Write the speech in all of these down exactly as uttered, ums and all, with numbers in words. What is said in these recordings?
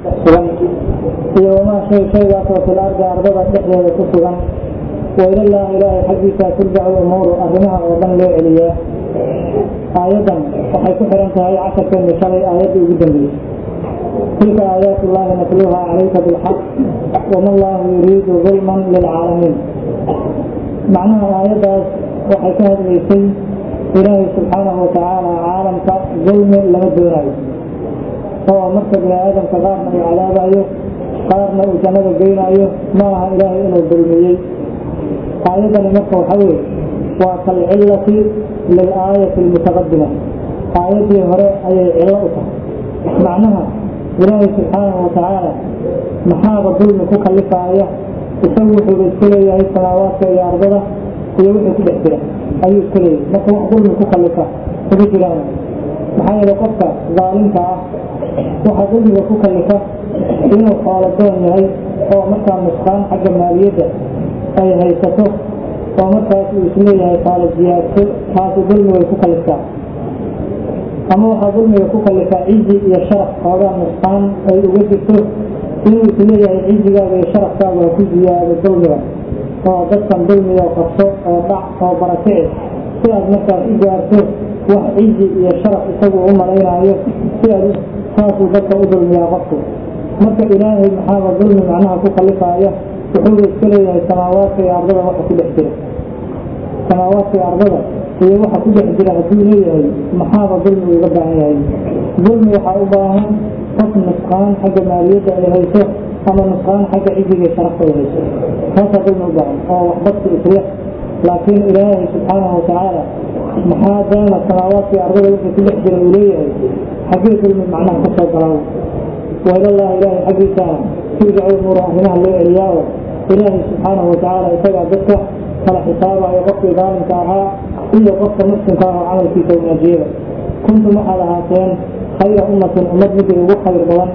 وما شيء شيء في الأرض أرضها تحيا وتسوغا وإلى الله إله حديثا ترجع الأمور أهلها وضن له إليه آيادا وحيث حرمتها أي عشر كلمة شرعي آيات جدا لي تلك آيات الله نتلوها عليك بالحق وما الله يريد ظلما للعالمين معناها آيات وحيث هذا الشيء إلهي سبحانه وتعالى عالم ظلم لما الدوري هو مرتب لآدم كغارنا وعذاب أيه قارنا وجنب الجين أيه معها إلهي إنه الظلميين آيات لمكة وحوي وكالعلة للآية المتقدمة آيات هراء أي علة معناها إلهي سبحانه وتعالى محاب الظلم كخلفة آية يسوح بالسلية أي سماوات أي أرضها ويوحي كده كده أي سلية مكة ظلم كخلفة فبيت لنا محايا لقفة ظالمة وحا ظلم كخلفة إنه خالدون يهي هو مكة نسخان حق المالية أي هيسته ومكة يسلية أي خالد زيادته هذا ظلم كخلفة أما وحا ظلم كخلفة عيزي يشرف هذا نسخان أي وجدته إنه يسلية عيزي يشرف هذا كل زيادة ظلمة ودكتن ظلمي وقصو وضع وبركعه سياد مكة إجارته وحيزي يشرف يسوي عمرين عليه سياد خاصوا دكتن ظلمي وقصو مكة إلهي محابة ظلمي معناها كخلفة آيه وحول السلية السماوات في أرضها وحا كل احترى السماوات في أرضها هي وحا كل احترى هدوليه محابة ظلمي وغبع هي ظلمي وحاوباهم قسم نسخان حق مالية إلهيته أما نسخان حق عيزي يشرف إلهيته هذا ظلم وغبعهم هو وحبط الإسريح لكن إلهي سبحانه وتعالى محادة السماوات في أرضها وحا كل احترى إليه حقيقة ظلم معناه قصة ضراو وإلى الله إلهي حقيقة ترجع الأمور أهلها اللي إلياه إلهي سبحانه وتعالى يتبع ذكر فلا حسابه يغطي ظالم كاها إلا غطى نفس كاها عمل في سوء نجيبه كنتم على هاتين خير أمة أمد مثل وخير بلان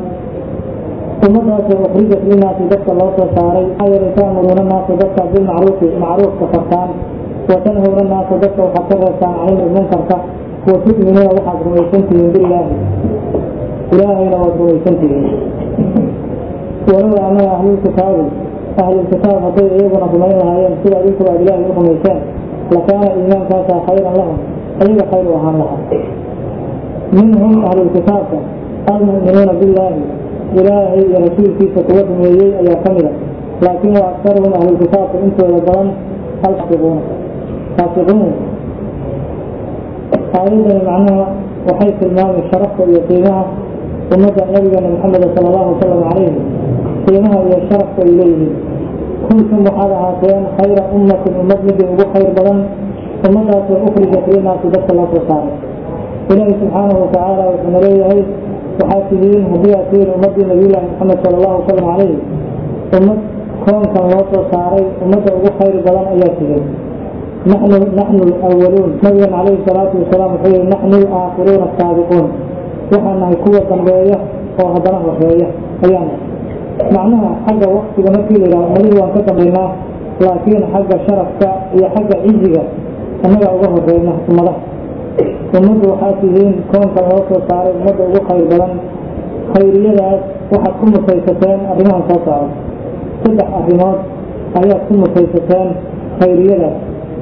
أمتها أخرجت للناس ذكر الله صاري حير تأمرون الناس ذكر بالمعروف معروف كفرتان وتنهون الناس ذكر وحكر رسان عين المنكر وتؤمنون وحد رميسنتهم بالله إلهي لوض رميسنتهم ولولا أن أهل الكتاب أهل الكتاب هطير أيضا بمين هايين سيئة ذكر أبلاه لكم إيسان لكان الإيمان كاسا خيرا لهم أيضا خير وهان لهم منهم أهل الكتاب المؤمنون بالله إلهي يرسول في سكوتهم إليه أي كاملة لكن أكثرهم أهل الكتاب إنتوا للظلم الفاسقون فاسقون أيضا معناها وحيث المال الشرف ويقيمها ومدى نبينا محمد صلى الله عليه وسلم عليه قيمها يشرف إليه كنتم على هاتين خير أمة أمد نبي وخير بلن ومدى أخرجت لنا في ذكر الله وصاره إلهي سبحانه وتعالى وحن إليه وحاسدين هدية سير أمد نبي الله محمد صلى الله عليه وسلم عليه أمد كون كان الله وصاره ومدى وخير بلن أياتهم نحن نحن الأولون نبيا عليه الصلاة والسلام خير نحن الآخرون السابقون وحنا قوة تنبيه وهدنا وخيرية أيانا معناها حاجة وقت ونكي لنا مليه وانكتم لنا لكن حاجة شرفك هي حاجة عزيزة أنك أغوه بيننا ثم له ومدوا حاسدين كون كان وصل صاري ومدوا أغوه خير بلن خيرية وحد كل مسيستين أرمان فاصعة تدح أرمات آيات كل مسيستين خيرية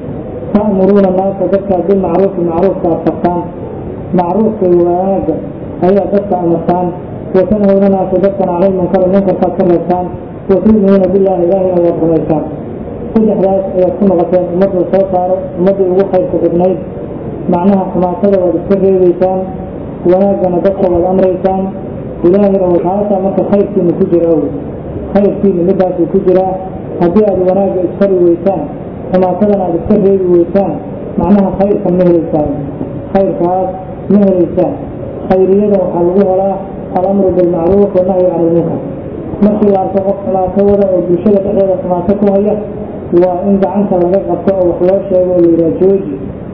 تأمرون الناس ذكر بالمعروف المعروف كالفقان معروف الواجب هي ذكر المكان وتنهون الناس ذكر على المنكر المنكر كالفقان وتؤمنون بالله إلهي ويرحم الإسلام كل إحداث يكون غتين مدر صوصار مدر وخير كتبنين معناها كما صدر وذكر الإسلام وناجنا ذكر والأمر الإسلام إلهي وحاسة مكة خير في مكجر أول خير في مدى في كجرة هدئة وناجة إسفر وإسلام كما صدر وذكر الإسلام معناها خير كمهر الإسلام خير كهذا مهر الإسلام خيرية وحلوها لا الأمر بالمعروف والنهي عن المنكر markii la arko qof xalaatooda oo bulshada dhexdeeda samaata ku haya waa in gacanta laga qabto oo wax loo sheego oo la jooji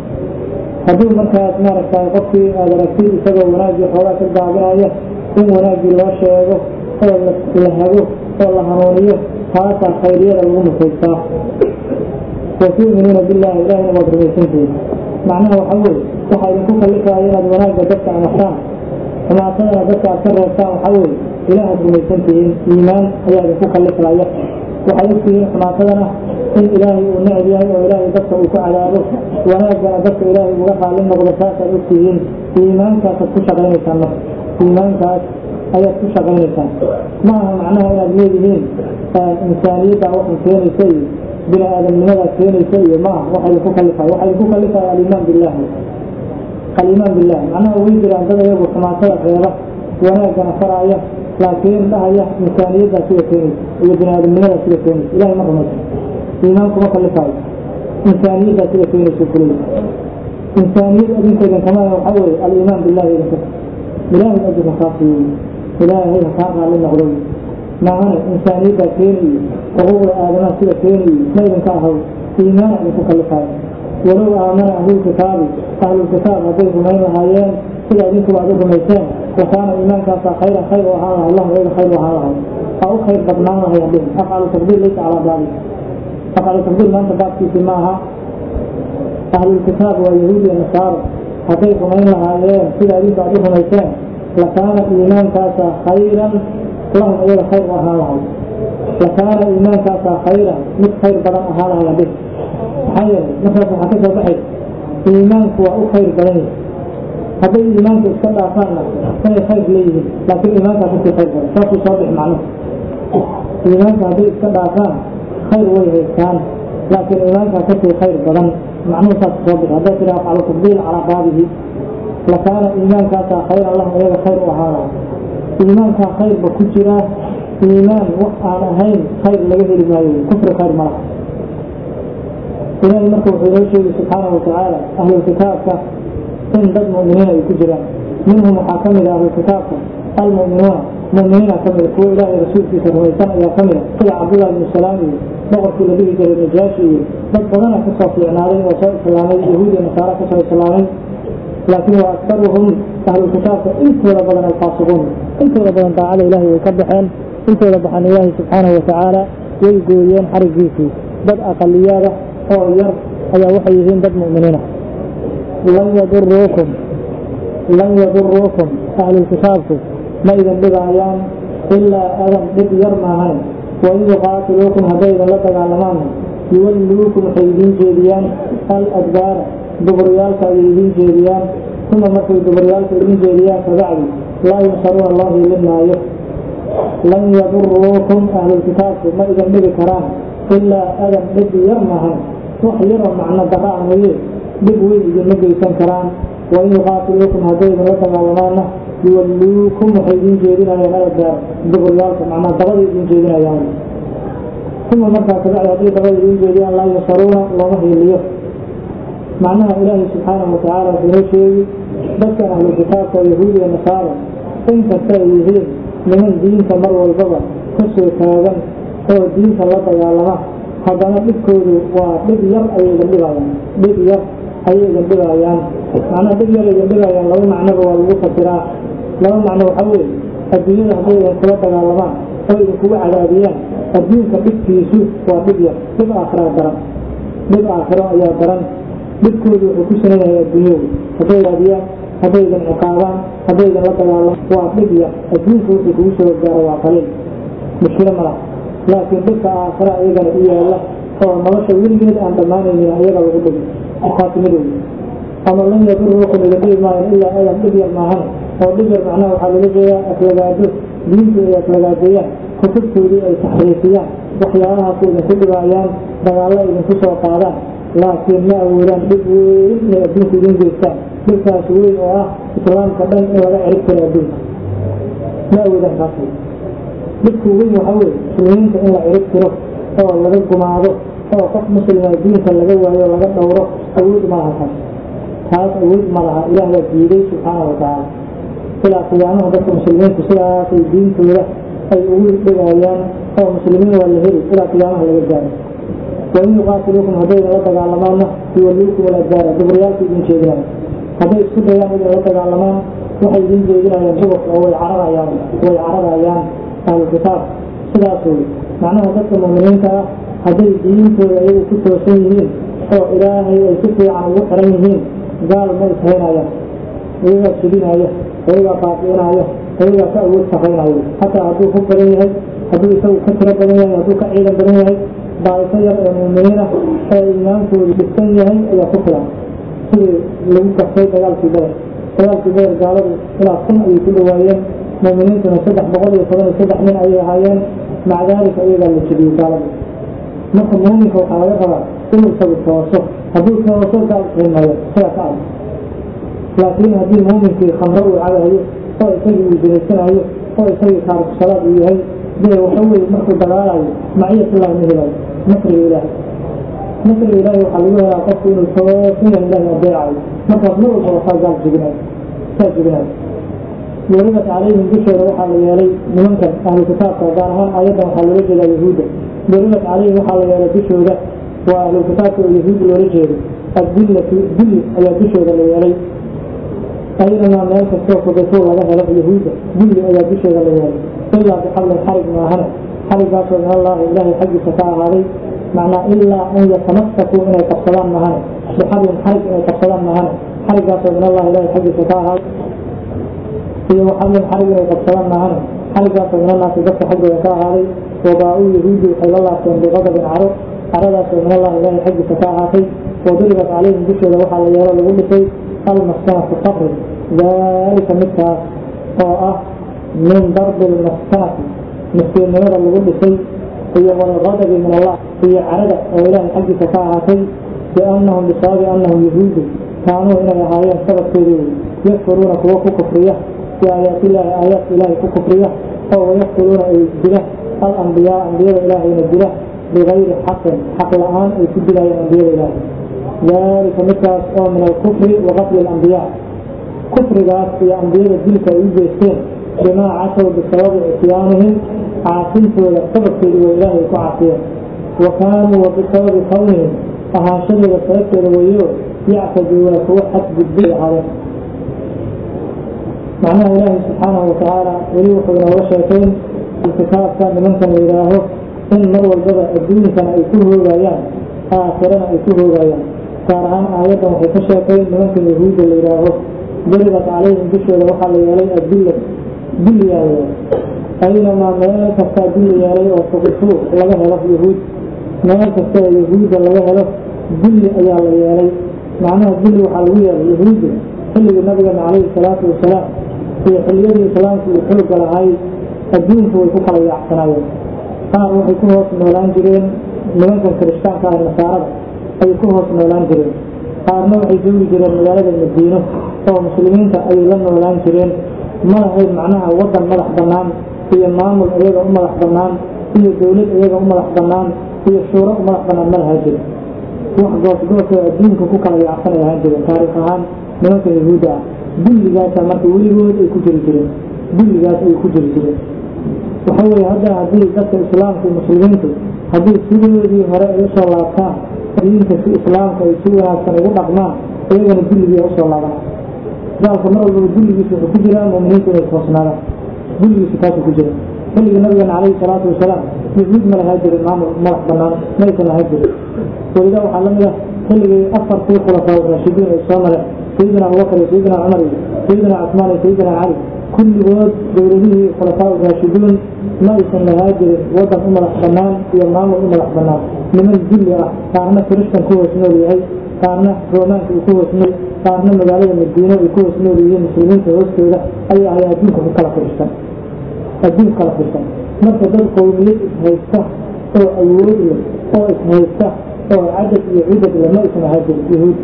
haddii markaas maaragtay qofkii aad aragtid isagoo wanaagii xoogaa ka daabinaya in wanaagii loo sheego oo la hago oo la hanuuniyo taasaa khayriyada lagu musaystaa watu'minuuna billahi ilahina waad rumaysantihiin macnaha waxa weeye waxaa idinku kallifaya inaad wanaagga dadka amartaan xumaatada dadka aad ka reebtaan waxaa weeye ilaahaad rumaysan tihiin iimaan ayaa idinku kallifaya waxay ogtihiin xumaatadana in ilaahay uu neceb yahay oo ilaahay dadka uu ku cadaabo wanaaggana dadka ilaahay uga qaalin noqdo saasaad ogtihiin iimaankaasaad ku shaqaynaysaan marka iimaankaas ayaad ku shaqaynaysaan ma aha macnaha inaad leedihiin insaaniyadda waxay keenaysa iyo bini aadamnimadaa keenaysa iyo ma aha waxa idinku kallifaya waxa idinku kallifaya aliimaan billahi aliimaan billahi macnaha way jiraan dad ayagu xumaatada reeba wanaaggana faraaya laakiin dhahaya insaaniyaddaa sida keenaysa iyo bini aadamnimadaa sida keenaysa ilahay ma rumaysan iimaankuma kallifaayo insaaniyaddaa sida keenaysa kuleeya insaaniyad adinkeedan kamaya waxaa weeye aliimaan billahi idinka ilaahay ajirka kaa siiyo ilaahay ha kaa raalli noqdo maahane insaaniyaddaa keeniyo xuquuqda aadamaha sida keeniyo ma idinka ahaw iimaana idinku kallifaayo walow aamana ahlulkitaabi ahlulkitaab hadday rumayn lahaayeen sida idinkuba ad u rumayseen wakaana iimaankaasaa khayran khayr u ahaan lahay allahu ayaga khayr u ahaan lahay aa u khayr badnaan lahayaan dhihin afcalu tafdiil laysa calaa baabi afcalu tafdiil maanta baabkiisii ma aha ahlulkitaab waa yahuud iyo nasaaro hadday rumayn lahaayeen sida idinku ad u rumayseen lakaana iimaankaasaa khayran lahum ayaga khayr u ahaan lahay lakaana iimaankaasaa khayran mid khayr badan ahaan lahayaan dhihin maxaa yeelay markaas waxaa ka soo baxay iimaanku waa u khayr badan yahay hadday iimaanka iska dhaafaanna inay khayr leeyihiin laakiin iimaankaa kasii khayr badan saasuu soo bix macnuhu iimaanka hadday iska dhaafaan khayr way haystaan laakiin iimaankaa kasii khayr badan macnuhu saas soo bix hadday tiraa afcalu tafdiil calaa baabihi lakaana iimaankaasaa khayran lahum iyaga khayr u ahaanaya iimaankaa khayrba ku jiraa iimaan wax aan ahayn khayr laga heli maayo kufri khayr malaha ilaahay marka wuxuu inoo sheegay subxaanahu watacaala ahlulkitaabka in dad mu'miniin ay ku jiraan minhum waxaa ka mid a ahlulkitaabka almu'minuuna mu'miniina ka mida kuwo ilaahay rasuulkiisa rumaysan ayaa ka mida sida cabdullahi ibnu salaam iyo boqorkii la dhihi jiray najaashi iyo dad badana kasoo fiicnaaday oo soo islaamay yahuud iyo nasaara kasoo islaamay laakiin waa aktaruhum ahlulkitaabka intooda badan alfaasiquun intooda badan daacada ilaahay way ka baxeen intooda baxan ilaahay subxaanahu watacaala way gooyeen xarigiisii dad aqaliyaada oo yar ayaa waxay yihiin dad mu'miniina lan yaduruukum lan yaduruukum ahlulkitaabku ma idin dhibaayaan ilaa adan dhib yar maahan wain yuqaatiluukum hadday idinla dagaalamaanna yuwalluukum waxay idiin jeediyaan al adbaara duburyaalka ayay idiin jeediyaan uma markay duburyaalka idiin jeediyaan kabacdi laa yunsaruuna loo hiilin maayo lan yaduruukum ahlulkitaabku ma idin dhibi karaan ilaa adan dhib yar maahan wax yaroo macno dara ah mooye dhib weyn idinma geysan karaan wain yuqaatiluukum hadday idinla dagaalamaanna yuwalluukum waxay idiin jeedinayaan aladbaar duburyaalka macnaa dabada idiin jeedinayaan uma markaa kabacdi hadday dabada idiin jeediyaan laa yunsaruuna looma hiiliyo macnaha ilaahay subxaanahu watacaala wuxuu inoo sheegi dadkan ahlulkitaabka yahuud iyo nasaara inkasta ay yihiin niman diinta mar walbaba ka soo taagan oo diinta la dagaalama haddana dhibkoodu waa dhib yar ayay idin dhibayaan dhib yar ayay idin dhibayaan macnaha dhib yar idin dhibayaan laba macnoba waa lagu fasiraa laba macno waxaa weeye adduunyada hadday idinkula dagaalamaan oo idinkugu cadaadiyaan adduunka dhibkiisu waa dhib yar dhib aakhira daran dhib aakhiro ayaa daran dhibkoodu wuxuu ku sanan yahay adduunyadu hadday cadaadiyaan hadday idin ciqaabaan hadday idinla dagaalamaan waa dhib yar adduunka wuxuu kugu soo gaaro waa qaliil mushkilo ma laha laakiin dhibka aakhira iyagana u yaalla oo nolosha weligeed aan dhammaanaynin ayaga lagu dhigi taasmidooda ama lan yaduruukum idin dhibi maayan ilaa adan dhib yar maahane oo dhib yar macnaha waxaa laga jeedaa aflagaado diintu ay aflagaadeeyaan kutubtoodii ay taxriifiyaan waxyaabahaas idinku dhibaayaan dagaallo idinku soo qaadaan laakiin ma awoodaan dhib weyn inay adduunka idin geystaan dhibkaas weyn oo ah islaamka dhan in laga cirib karo adduunka ma awoodaan kaas dhibku weyn waxaa weye muslimiinta in la cirib tiro oo laga gumaado oo qof muslima diinka laga waayo laga dhowro awood ma laha taas taas awood ma laha ilaah waa diiday subxaanahu watacaala ilaa qiyaamaha dadka muslimiinku sidaasay diintooda ay ugu dhigayaan oo muslimiin waa la heli ilaa qiyaamaha laga gaaro wain yuqaatiluukum hadday idinla dagaalamaanna yuwalluukum aladbaara duburyaalka idin jeedinaya hadday isku dayaan idinla dagaalamaan waxay idin jeedinayaan duburka oo way cararayaan way cararayaan ahlulkitaab sidaas wey macnaha dadka mu'miniinta ah hadday diintooda iyagu ku toosan yihiin oo ilaahay ay si fiican ugu xiran yihiin gaal ma ishaynayaan iyaga sidinaya iyaga qaafinaya iyaga ka awood saxaynaya hataa hadduu ku badan yahay hadduu isagu ka tiro badan yahay hadduu ka ciidan badan yahay daa'ifo yar ee muuminiin ah ee iimaankoodu dhisan yahay ayaa ku filan sidii lagu kastay dagaalkii badar dagaalkii badar gaaladu ilaa kun ayay ku dhawaayeen muuminiintuna saddex boqol iyo toban iyo saddex nin ayay ahaayeen maca daalika iyagaa la jebiyey gaalada marka muuminka waxaa laga rabaa inuu isagu tooso hadduu tooso gaal qiimayo sidaa ka adag laakiin haddii muuminkii khamro uu cabahayo oo isagii uu jinaysanayo oo isagii taariku salaad uu yahay dee waxa weye markuu dagaalayo maciyatullahi ma helayo nasriga ilaahay nasriga ilaahay waxaa lagu helaa qofku inuu toosin yahay ilaahay adeecayo markaas mar walba waxaa gaal jebinayo saa jebinayo duribat calayhim dushooda waxaa la yeelay nimankan ahlu kitaabka gaar ahaan aayaddan waxaa loola jeedaa yahuudda duribat calayhim waxaa la yeelay dushooda waa ahlu kitaabka oo yahuud loola jeedo adillatu dilli ayaa dushooda la yeelay aynamaa meel kastoo fudaysuu laga helo yahuudda dilli ayaa dushooda la yeelay ilaa bixablin xarig maahane xarigaasoo min allaahi ilaahay xaggiisa ka ahaaday macnaa ilaa an yatamasakuu inay qabsadaan mahane bixablin xarig inay qabsadaan mahane xarigaasoo min allahi ilaahay xaggiisa ka ahaaday iyo waxablin xarig inay qabsadaan mahane xarigaasoo min annaasi dadka xaggooda ka ahaaday wabaa-uu yahuudi waxay la laabteen biqadabin caro caradaasoo min allahi ilaahay xaggiisa ka ahaatay waduribat calayhim dushooda waxaa la yeelo lagu dhisay almaskanatu qabri daalika midkaas oo ah min darbi lmaskanati miskiinnimada lagu dhisay iyo walgadabi min allah iyo carada oo ilaahay xaggiisa ka ahaatay biannahum bisababi annahum yahuudu kaanuu inay ahaayeen sababkeedii yakfuruuna kuwa ku kufriya biaayaatillaahi aayaadka ilaahay ku kufriya oo wayaqtuluuna ay dila alambiyaa ambiyada ilaahayna dila bigayri xaqin xaq la-aan ay ku dilayeen ambiyada ilaahay daalika midkaas oo min alkufri wa qatli alambiyaa kufrigaas iyo ambiyada dilka ay u geysteen bimaa casow bisababi ictiyaanihim caasintooda sababkeedu waa ilaahay ku caasiyeen wa kaanuu wa bisababi kawnihim ahaanshadooda sababteeda weeyo yactaduuna kuwa xadgudbay ahaadeen macnaha ilaahay subxaanahu watacaala weli wuxuu inooga sheekayn kitaabka nimankan la yidhaaho in mar walbaba adduunkana ay ku hoogayaan aakhirana ay ku hoogayaan gaar ahaan aayaddan waxay ka sheekayn nimankan yahuudda la yidhaaho duribat calayhim dushooda waxaa la yeelay adilla dilli yaa la yeelay aynamaa meel kastaa dilli yeelay oo fuqifuu laga helo yahuud meel kasta oo yahuudda laga helo dilli ayaa la yeelay macnaha dilli waxaa lagu yeelay yahuudda xilligii nabigana calayhi salaatu wasalaam iyo xilliyadii islaamku uu xooga lahay adduunku way ku kala yaacsanaayeen qaar waxay ku hoos noolaan jireen nimankan kirishtaanka ah nasaarada ayay ku hoos noolaan jireen qaarna waxay joogi jireen magaalada madiino oo muslimiinta ayay la noolaan jireen ma lahayn macnaha waddan madax bannaan iyo maamul iyaga u madax bannaan iyo dowlad iyaga u madax bannaan iyo shuuro u madax bannaan ma lahaan jirin wax goosgoosoo adduunka ku kala yaacsanay ahaan jireen taariikh ahaan nimanka yahuudda ah dilligaasa marka weligood ay ku jiri jireen dilligaas ay ku jiri jireen waxa weeye hadda haddii dadka islaamka iyo muslimiintu haddii sidoodii hore ay usoo laabtaan diinta si islaamka ay si wanaagsan ugu dhaqmaan iyagana dilligii ay usoo laabaan gaalka mar walbaba dilligiisa wuxuu ku jiraa muuminiintu inay toosnaadaan dilligiisa kaasuu ku jira xilligii nabigana calayhi salaatu wasalaam yahuud ma lahaa jirin maamul madax bannaan maysan lahaa jirin welidaa waxaa la mid ah xilligii afartii khulafaa raashidiin ay soo mareen sayidina abubakar iyo sayidina cumar iyo sayidina cusmaan iyo sayidina cali kulligood dowladihii khulafaa raashidiin ma aysan lahaa jirin waddan u madax bannaan iyo maamul u madax bannaan niman dilli ah qaarna kirishtan ku hoos nool yahay qaarna roomaanka uu ku hoos nool qaarna magaalada madiino ay ku hoos nool yihiin muslimiinta hoostooda ayay ahay adduunka ku kala fiirsan adduunka kala fiirsan marka dad qowmiyad ishaysta oo awood leh oo ishaysta oo cadad iyo cudad leh ma aysan lahaa jirin yahuud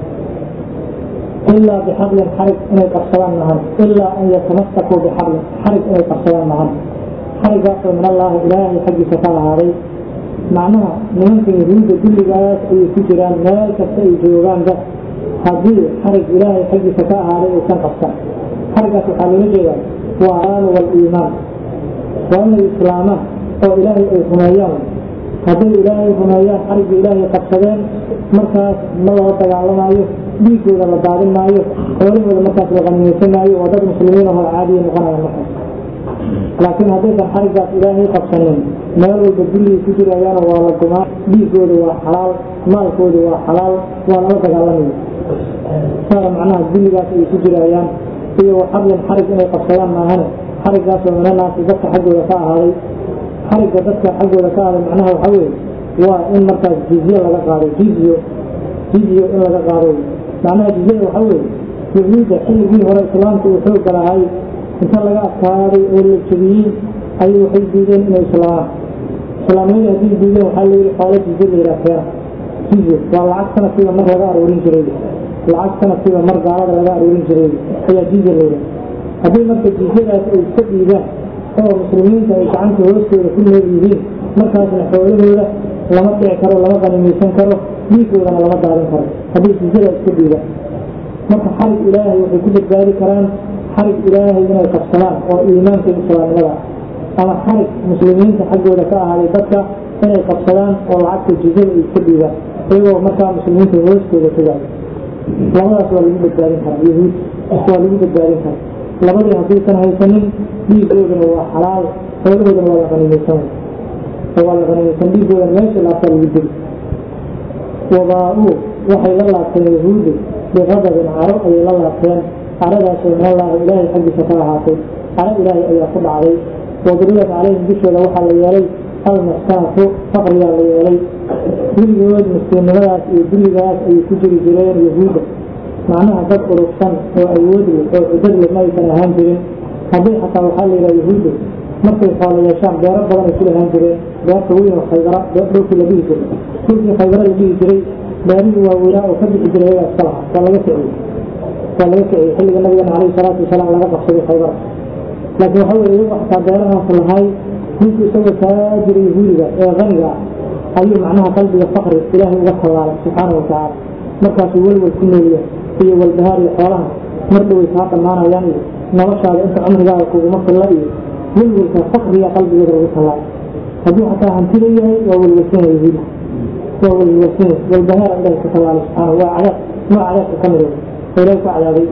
ilaa bixablin xarig inay qabsadaan mahan ilaa an yatamasakuu bixablin xarig inay qabsadaan mahan xarigaasoo min allaahi ilaahay xaggiisa ka ahaaday macnaha nimanka yahuudda dilligaas ayay ku jiraan meel kasta ay joogaanba haddii xarig ilaahay xaggiisa ka ahaaday aysan qabsan xarigaas waxaa loola jeedaa waa aanu wal-iimaan waa inay islaamaan oo ilaahay ay rumeeyaan hadday ilaahay rumeeyaan xarigga ilaahay qabsadeen markaas ma loo dagaalamaayo dhiigooda la daadin maayo xoolahooda markaas la qanimaysan maayo oo dad muslimiin ahoo caadiya noqonaya markaas laakiin haddaysan xarigaas ilaahay qabsanin meel walba dulligii ku jirayaana waa la gumaa, dhiigooda waa xalaal, maalkooda waa xalaal, waa lala dagaalamaya. saara macnaha dulligaas ay ku jirayaan iyo waxadlan xarig inay qabsadaan maahane xarigaas oo minanaasi dadka xaggooda ka ahaaday. xarigga dadka xaggooda ka ahaaday macnaha waxaa weeye waa in markaas jizye laga qaado, jizyo jizyo in laga qaado. macnaha jizyada waxaa weeye yahuudda xilligii hore islaamku uu xoogga lahay inta laga adkaaday oo la jebiyey ayay waxay diideen inay islaamaan. islaamnimada haddii diideen waxaa la yidhi xoolo jizye la yidhaha keena. jizye waa lacag sanadkiiba mar laga aroorin jiray, lacag sanadkiiba mar gaalada laga aroorin jiray ayaa jizye la yidhaha. haddii marka jizyadaas ay iska dhiidaan oo muslimiinta ay gacanta hoostooda ku nool yihiin, markaasna xoolahooda lama dhici karo, lama qanimaysan karo, dhiigoodana lama daadin karo haddii jizyada iska dhiidaan. marka xarig ilaahay waxay ku badbaadi karaan xarig ilaahay inay qabsadaan oo iimaanka islaamnimada, ama xarig muslimiinta xaggooda ka ahaaday dadka inay qabsadaan oo lacagta jizyada ay iska dhiidaan iyagoo markaa muslimiinta hoostooda tegaayo. labadaas waa lagu badbaadin karaa, yahuud waa lagu badbaadin karaa. labadii haddaysan haysanin dhiigoodana waa xalaal, xoolahoodana waa la qanimaysan waa la qanimaysan dhiigoodana meesha laabtaa lagu dili. wabaa-uu waxay la laabteen yahuuddu biqadabin caro ayay la laabteen, caradaasoo min allaahi ilaahay xaggiisa ka ahaatay. caro ilaahay ayaa ku dhacday. waduribat calayhim dushooda waxaa la yeelay almaskaafu faqriyaa la yeelay. weligood miskiinnimadaas iyo dulligaas ayay ku jiri jireen yahuudda. macnaha dad urugsan oo awood leh oo cudad leh ma aysan ahaan jirin. hadday xataa waxaa la yidhaha yahuudda markay xoolo yeeshaan beero badan ay ku lahaan jireen. beerta weyn oo khaybara dhulkii la dhihi jiray dhulkii khaybara la dhihi jiray beerihii waaweynaa oo ka bixi jiray ayagaa iska lahaa. waa laga kiciyey waa laga kiciyey xilliga nabigeena calayhi salaatu wasalaam laga qabsaday khaybara. laakiin waxaa weye iyagu xataa beerahaas lahay ninku isagoo taajira yahuudiga ee qaniga ah ayuu macnaha qalbiga faqri ilaahay uga tallaalay subxaana watacaala. markaasuu welwel ku nooliya iyo walbahaar iyo xoolaha mar dhoway kaa dhammaanayaan iyo noloshaada inta cumrigaaga kuguma filla iyo welwelka faqriga qalbigeeda lagu tallaalay. hadduu xataa hantida yahay waa welwelsan yahuudi, waa welwelsan walbahaara ilaahay ka tallaalay subxaana. waa cadaab nooc cadaabka ka mid oo ilaahay ku cadaabay.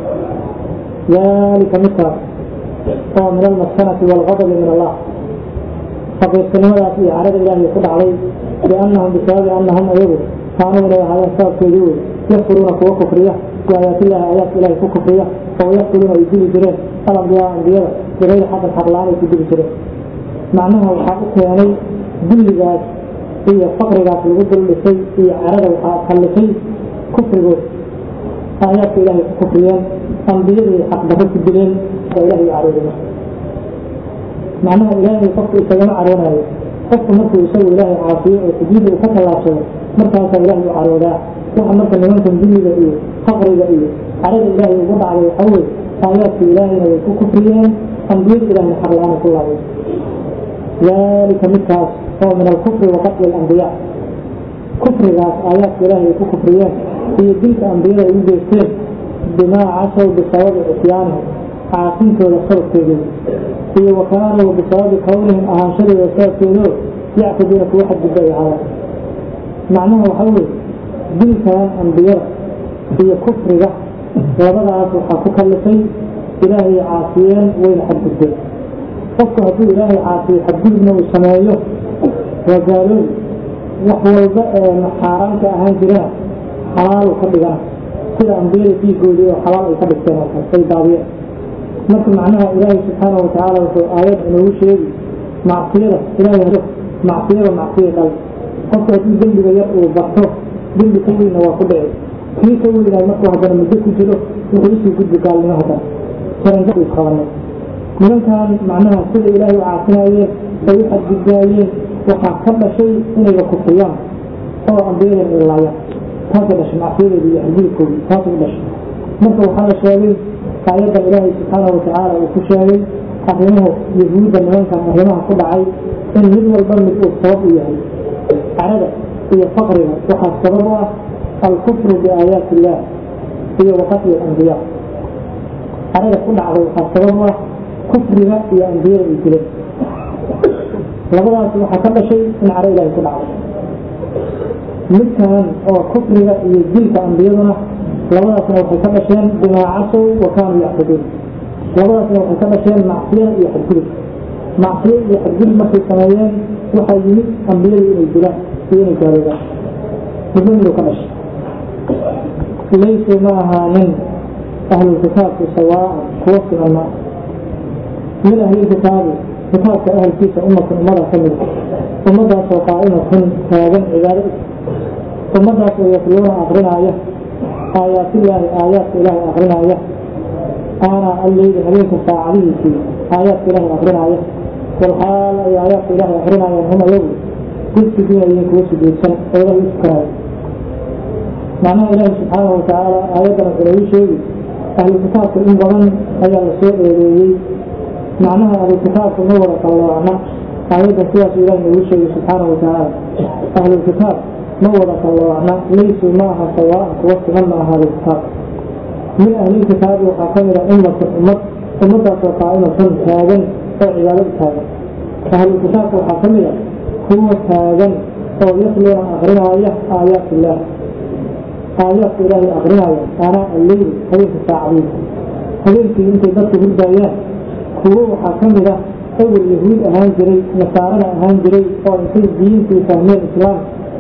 dalika midkaas oo min almaskanati waalqadabi min allah, faqiirtinimadaas iyo carada ilaahay ku dhacday biannahum bisababi annahum ayagu kaanuu inay ahaayeen sababkeedii wey yakfuruuna kuwa kufriya biaayaatillahi aayaadka ilaahay ku kufriya oo yaqtuluuna ay dili jireen alambiyaa ambiyada bigayri xaqin xaqlaan ay ku dili jireen. macnaha waxaa u keenay dulligaas iyo faqrigaas lagu duldhisay iyo carada waxaa kallifay kufrigood. aayaadka ilaahay ku kufriyeen, ambiyadii xaqdarro ku dileen oo ilaahay caroodima. macnaha ilaahay qofku isagama caroonayo. qofku markuu isagu ilaahay caafiyo oo sujuudda uu ka tallaabsado markaasaa ilaahay u caroodaa. waxa marka nimankan dulliga iyo faqriga iyo carada ilaahay ugu dhacday waxaa weye aayaadka ilaahayna way ku kufriyeen, ambiyada ilahayna xaqla-aan ku laabay. dalika midkaas oo min alkufri wa qatli alambiyaa, kufrigaas aayaadka ilaahay ay ku kufriyeen iyo dilka ambiyada ay u geysteen bimaa casow bisababi cisyaanihim, caasintooda sababkeedii iyo wakaanuu bisababi kownihim ahaanshadooda sababkeedo yactaduuna kuwa xadgudba ay ahaayeen. macnaha waxaa weye dilkan ambiyada iyo kufriga labadaas waxaa ku kallifay ilaahay caasiyeen wayna xadgudbeen. qofku hadduu ilaahay caasiyo xadgudubna uu sameeyo waa gaaloobi. wax walba ee xaaraanka ahaan jirana xalaalu ka dhigana, sida ambiyada dhiigoodii oo xalaal ay ka dhigteen oo kale ay daadiyeen. marka macnaha ilaahay subxaana watacaala wuxuu aayad inoogu sheegi macsiyada ilaahay hado macsiyada macsiya dhal. qofku haddii dembiga yar uu barto dembi ka weynna waa ku dhici, kii ka weynaay markuu haddana muddo ku jiro wuxuu usii gudbi gaalnimo haddana saranka uu qabanay. nimankan macnaha sida ilaahay u caasinaayeen ay u xadgudbaayeen waxaa ka dhashay inayba kufriyaan oo ambiyada ay laayaan. taasay dhashay macsiyadeedi iyo xadgudubkoodii taasay u dhashay. marka waxaa la sheegay aayaddan ilaahay subxaana watacaala uu ku sheegay arrimuhu yahuudda nimankan arrimaha ku dhacay in mid walba mid uu sabab u yahay. carada iyo faqriga waxaa sabab u ah alkufru biaayaati illaah iyo waqatli alambiyaa. carada ku dhacday waxaa sabab u ah kufriga iyo ambiyada ay dileen. labadaas waxaa ka dhashay in caro ilaahay ku dhacday. midkan oo kufriga iyo dilka ambiyaduna labadaasna waxay ka dhasheen bimaa casow wa kaanuu yactaduun. labadaasna waxay ka dhasheen macsiyada iyo xadgudub. معصية يحجل مكي سمايان وحيمي أنبياء إلى الجلاء إلى الجلاء بدون لكمش ليس معها من أهل الكتاب سواء كوصل الماء من أهل الكتاب كتاب أهل كيس أمة أمرا كمل أمرا وقائمة هذا عبادة أمرا يتلون أقرنا آية آيات الله آيات الله أقرنا آية أنا الليل هليك فاعليه في آيات الله أقرنا آية والحال آيات الله أقرنا آية هم يوم قلت فيها ينكوش بيسان أولا يسكرها معنى إله سبحانه وتعالى آياتنا في أي شيء أهل الكتاب إن ظن أي الرسول إليه معناها أهل الكتاب نورة الله آياتنا فيها إله نوشه سبحانه وتعالى أهل الكتاب نورة الله ليسوا معها سواء وصفا مع أهل الكتاب من أهل الكتاب وحاكمنا أمة أمة أمة وقائمة هذا وعبادة هذا أهل الكتاب وحاكمنا هو هذا ويخلون أغرنا آيات الله آيات الله أغرنا أنا الليل هذه التعليم هذه أنت بس بالبيان هو حاكمنا أول يهود أهانجري نصارى أهانجري وأنت الدين في فهم الإسلام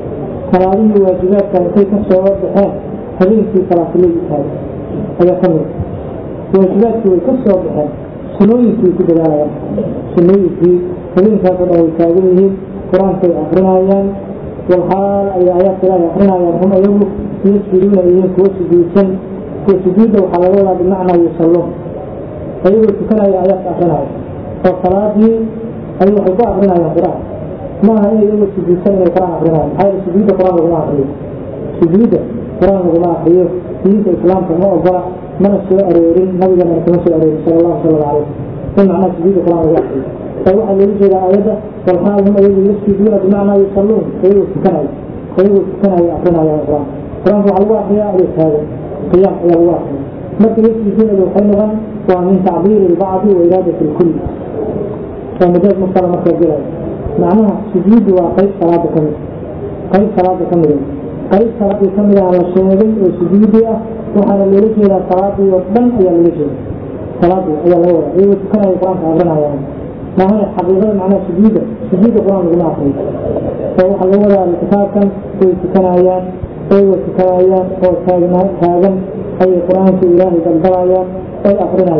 فهذه واجبات كانت كسر بحال هذه في ثلاثين هذا هذا كمل واجبات كسر بحال سنوي في كل هذا سنوي في هذه كانت أو كاذبين قرآن في آخرين والحال أي آيات لا آخرين هم يوم يسجدون إليه كوسجودا كوسجودا وحلولا بمعنى يصلون أيوة تكون أي آيات آخرين فالصلاة أيوة حبا آخرين آخرين ما هي يوم السجود سنة القرآن أخرى هذا السجود القرآن الغماء أخرى سجود القرآن الغماء أخرى سجود الإسلام كما أفضل من السؤال أريرين نبي من التمسل أريرين صلى الله عليه وسلم إن معنى سجود القرآن الغماء أخرى فيوحى اللي يجي إلى آياته والحال هم يسجدون بمعنى يصلون فيوه السكنة فيوه السكنة أخرى يا أخرى القرآن على الواحد يا أليس هذا قيام إلى الواحد مثل يسجدون الوحينغا ومن تعبير البعض وإرادة الكل فمجاز مصطلح مخرج معناها سجود وقيد صلاة كاملة قيد صلاة كاملة قيد صلاة كاملة على الشهادة وسجودها وحنا اللي يجي إلى صلاة وطن أي اللي يجي صلاة أي اللي هو أي وتكون القرآن أغرنا يعني ما هي حقيقة معناها سجودة سجود القرآن الجماعة فهو حلوة الكتاب كان في تكنايات أي وتكنايات أو تاجنا تاجن أي القرآن في إله جلبرايات أي أغرنا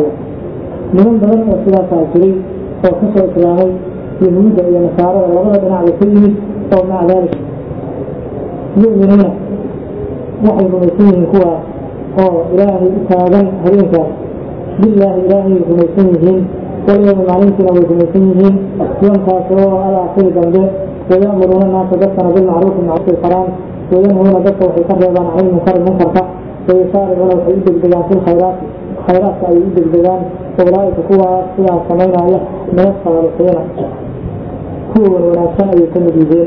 من ضمن الثلاثة الجري أو كسر إسلامي يهود إلى نصارى وغيرها بناء كلمة أو مع ذلك يؤمنون وحي بمسيح هو أو إلهي إتاغا هرينك بالله إلهي بمسيحهم واليوم العليم له بمسيحهم يوم كاسروا على آخر جنبه ويأمرون الناس دفنا بالمعروف المعروف الحرام وينهون دفع ويقربون عن المنكر المنكر ويسارعون ويؤيد البيان في الخيرات خيرات أيد البيان أولئك قوة فيها سمينا له من الصالحين كون وناسان أي كم جيدين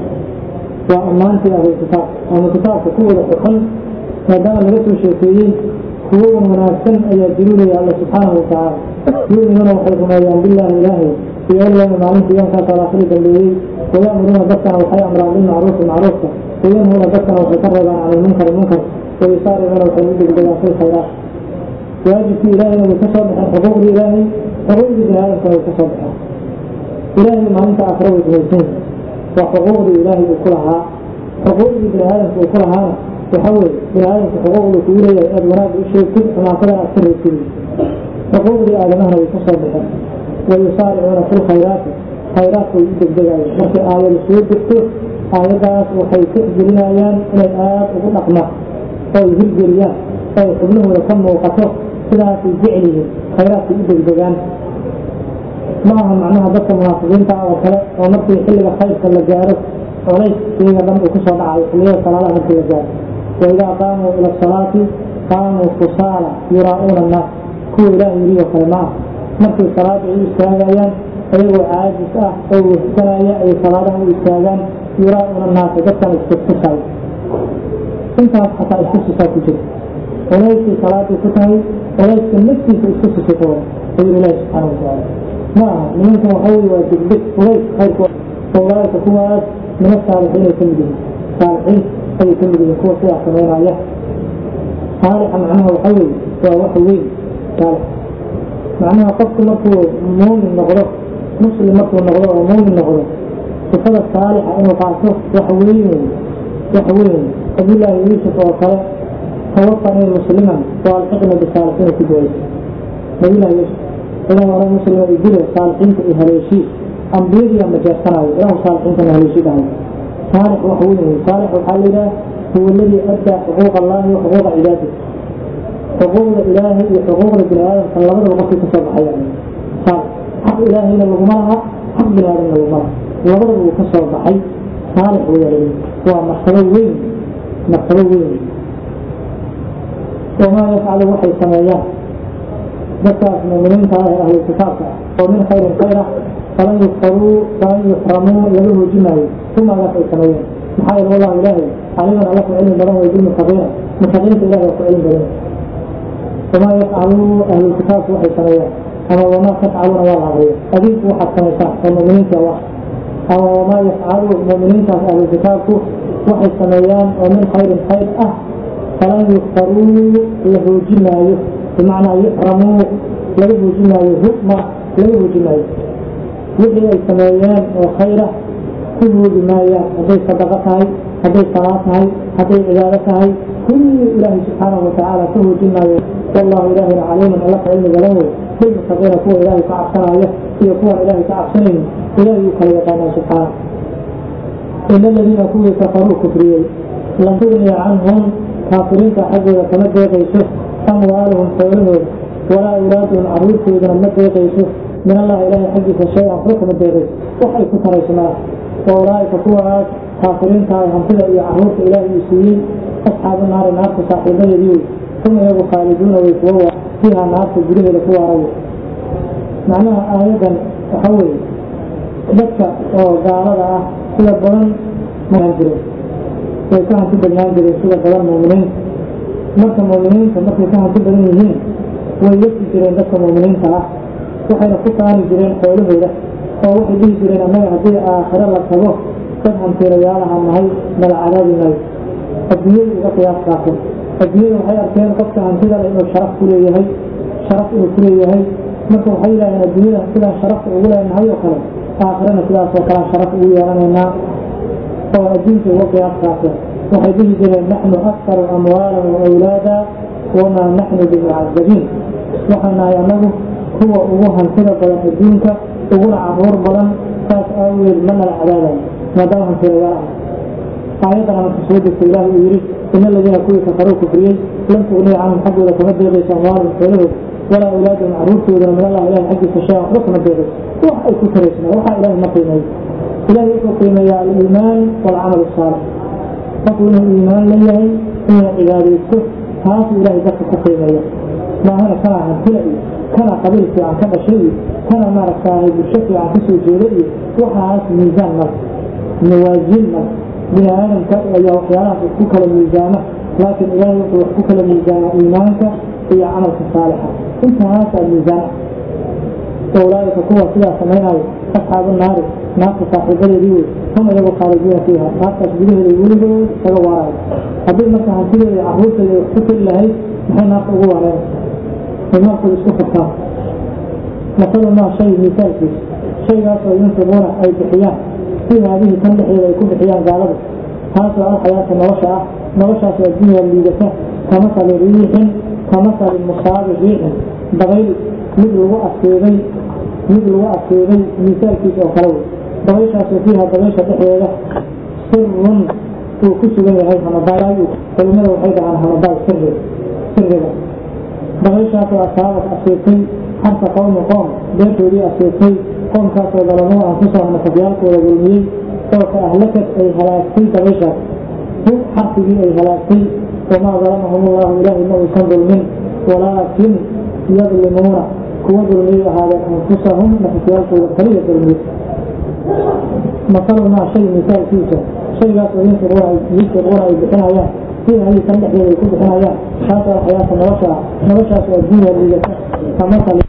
وأمان في أهل الكتاب والكتاب كون الحقن مدام نرسل الشيطيين كون وناسان أي يدلون يا الله سبحانه وتعالى يؤمنون وحيثم أيام بالله إلهي في أول يوم معلوم في يوم كاتل آخر جنبه ويأمرون بسنا وحي أمران بالمعروف المعروف وينهون بسنا وحيقربان عن المنكر المنكر ويسارعون وحيد بالبيان في الخيرات واجب في إلهي ويتصبح حقوق الإلهي حقوق الإلهي فيتصبح إلهي ما أنت أقربت من وحقوق الإلهي بكلها حقوق الإلهي بكلها تحول إلهي حقوق الإلهي أدونات الشيء كل ما قدر أكثر الكل حقوق الآدمه يتصبح ويسارعون في الخيرات خيرات ويجد الدجاج وفي آية السود دكتور آيات وحيث جريان إلى الآيات وقل أقمع أو يهل جريان أو يحبنه لكم وقصه كلا في جعله خيرات ويجد الدجاج معهم معناها ضد المنافقين تعالى وكلا ونفسي حل خير كلا جارس وليس فيها ضمن كسر دعا يحليه صلاة الله كلا جارس وإذا قاموا إلى الصلاة قاموا كسالى يراؤون الناس كل إله يريه وكلمات نفس الصلاة يستاغيان أيضا عاجز أو يستاغيان أي صلاة يستاغيان يراؤون الناس ضد الاستفسال انتهت حتى الاستفسال في جد وليس صلاة كتاهي وليس النفس في الاستفسال غير الله سبحانه وتعالى ما منكم حول وجدك وليس خير فأولئك كوات من الصالحين يتمدين صالحين أي يتمدين كوة فيها كمين عليه صالحا معناها وحول ووحوين صالح معناها قفت مركو مؤمن مغرق مسلم مركو النغضاء ومؤمن النغضاء صفة الصالحة إنه قاعدته وحوين وحوين قبل الله يوسف وقال توطني مسلما والحقنا بالصالحين في جوائز قبل الله يوسف إذا ورى مسلم يجيله صالحين في إهليشي أنبيض يوم جاءتنا إله صالحين في إهليشي دعوه صالح وحوين صالح الحالي هو الذي أدى حقوق الله وحقوق عباده حقوق الإله وحقوق ابن آدم صلى الله عليه وسلم تصبح يعني صالح حق إلهي للغمارة حق ابن آدم للغمارة وضربه كسر بحي صالح ويلي ومحتلوين محتلوين وما يفعل وحي سماياه ذكرت المؤمنين كأهل أهل الكتاب ومن خير خيره فلن يفطروا فلن يحرموا يلوه جمعي ثم يفعل سماياه محايل والله إلهي علينا أن لكم علم بلون ويجب مخضيرا مخضيرا إلهي وكو علم بلون وما يفعلوا أهل الكتاب وحي سماياه أما وما تفعلون والله غير أذيك واحد سميسان والمؤمنين كواحد أو ما يفعلوا المؤمنين كأهل الكتاب وحي سمايان ومن خير خير أه فلن يفطروا له جمعي بمعنى يحرموا له جمعي هكما له جمعي وحي سمايان وخيره كله جمعي هذه صدقتها هذه صلاتها هذه عبادتها كل إله سبحانه وتعالى كله جمعي والله إله عليم أن لك علم بلوه كل صغيرة كوه إلهي كعبسنا هي كوه إلهي كعبسنين إلهي يخلقنا سبحانه إن الذين كوه كفروا كفريين لن تغني عنهم كافرين كحجر كمد يقيسه أموالهم حولهم ولا أولادهم عروض إذا مد يقيسه من الله إلهي حجك الشيء أفرق مد يقيسه وحي كفر اسمه وأولئك كوه كافرين كهم كذا عروض إلهي يسيين أصحاب النار النار صاحبين يديوي ثم يبقوا خالدون ويتووا فيها النار تجريه لكوه رأيه معناها آيادا تحول ذكا وقالها سيدة بلن مهاجرين ويكون سيدة مهاجرين سيدة بلن مؤمنين مركا مؤمنين فمركا يكون سيدة مهاجرين ويكي جرين ذكا مؤمنين فلا وحين فكان جرين قوله له ووحي به جرين أنه هذه آخر الله كبه تفهم في ريالها أنه من العذاب الناس الدنيا يبقى يصاحب الدنيا وحي أركان قصة عن كذا لأنه شرف كليه هي شرف كليه هي مثل حيلا أن الدنيا كذا شرف أولا أن هي وخلق آخرنا كذا وكذا شرف أولا أننا فالدين في وقت يصاحب وحي به جرين نحن أكثر أموالا وأولادا وما نحن بمعذبين وحنا يعمله هو أبوها كذا بلد الدينك أقول عبور بلن فاس أول من العذاب ما دامهم في ريالها آيات عن التصويد في الله يريد إن الذين كوي كفروا كفريين لم تغني عنهم حق ولا تمد يغيث أموالهم حولهم ولا أولادهم عروض وإذا من الله إله حق فشاء ولا تمد يغيث وحا يكفر اسمه وحا إله مقيمه إله يكفر يا الإيمان والعمل الصالح فقل الإيمان لله إن عباده الكفر هذا إله يكفر قيمه ما هنا كان عن كلئي كان قبيلك عن كذا شيء كان ما ركاه بالشكل عن كسو جيرئي وحا ميزان مر موازين مر من آدم يا وحيانا في كل الميزانة لكن إلهي في كل الميزانة إيمانك هي عملك الصالحة انت هذا الميزانة أولئك قوة فيها سمعنا أصحاب النار ناس صاحب اليديوي ثم يبقوا خارجين فيها ناس تشبيه اليولدوا سبوا وراء قبل مثلا هنسيه عهود الكفر لهي نحن ناس أقوى عليه فالناس يسكف الصاف مثلا ما شيء مثال فيه شيء يصل ينصبون أي بحيان في هذه تنبحي ويكون بحيان غالبه هذا الحياة نوشة نوشة في الدنيا اللي جسه كمثل ريح كمثل مصاب ريح بغير مثل وقت سيري مثل وقت سيري مثال كيس أخرى بغيشة فيها بغيشة تحيى سر وكسو بني هاي همضاي فالمدى وحيدة عن همضاي سر سر بغيشة أصحابك أسيرتي حتى قوم قوم بيتوا لي أسيرتي قوم كاسوا ظلموا أنفسهم نفذيالك ورجلمين وك أهلكت أي هلاكتي بغيشة هو حقي أي هلاكتي وما ظلمهم الله إله إنه يسنظل منه ولكن يظلمون كوا ظلمي هذا أنفسهم نفذيالك ورجلمين ظلمين مثلنا شيء مثال فيه شيء لا تريد يذكر ولا يبحثها في هذه تنبح يكون بحنايا هذا الحياة نوشة نوشة الدنيا اللي كمثل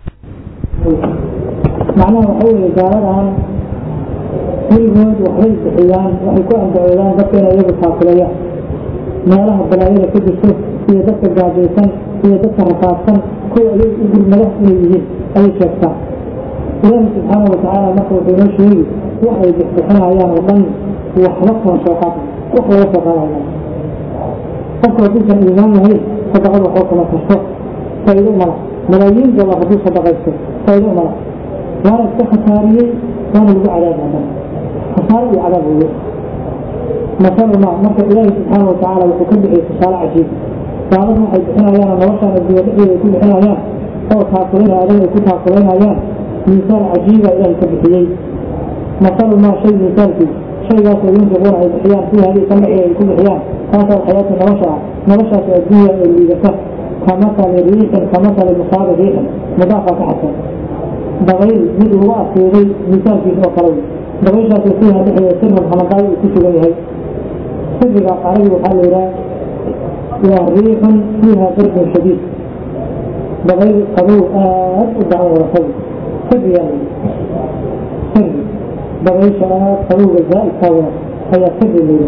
معناه حول إجارتها كل جهد وحيد بحيان وحيكون عند عيلان ذكرنا يجب فاصلية ما لها بلايين كدسه هي ذكر جاجيسا هي ذكر رفاقا كل يقول ملح إليه أي شكتا إلهي سبحانه وتعالى نقل في نشره وحي بحنا أيام الضن وحلقهم شوقات وحي وصفها الله فكرة تلك الإيمان هي صدقاء وحوكمة الشوق فإذا ملك ملايين جوا حدود صدقاء الشوق فإذا ملك وانا استخساري وانا لقوا عذاب هذا خساري عذاب هو مثلا ما مركب إلهي سبحانه وتعالى وحكم به استشارة عجيب فهذا ما حيث حنا أيام نوشع الدول يكون حنا أيام أو تاكلين أيام يكون تاكلين أيام مثال عجيبة إلهي كبحيي مثلا ما شيء مثال فيه شيء لا ينفقون على الحياة فيها هذه سمعية يكون حياة هذا الحياة نوشع نوشع في الدنيا اللي ذكر كمثل ريح كمثل مصاب ريح مضافة حتى بغير مثل الله في مثال فيه وقرأي بغير شاكل فيها نحن يسرهم حمضاء وكتب هاي سرق قرأي وحال إله وريح فيها برد شديد بغير قبول آت الدعوة ورسول سر يعني سر بغير شاكل قبول الزائد كاوة هي سر الليلة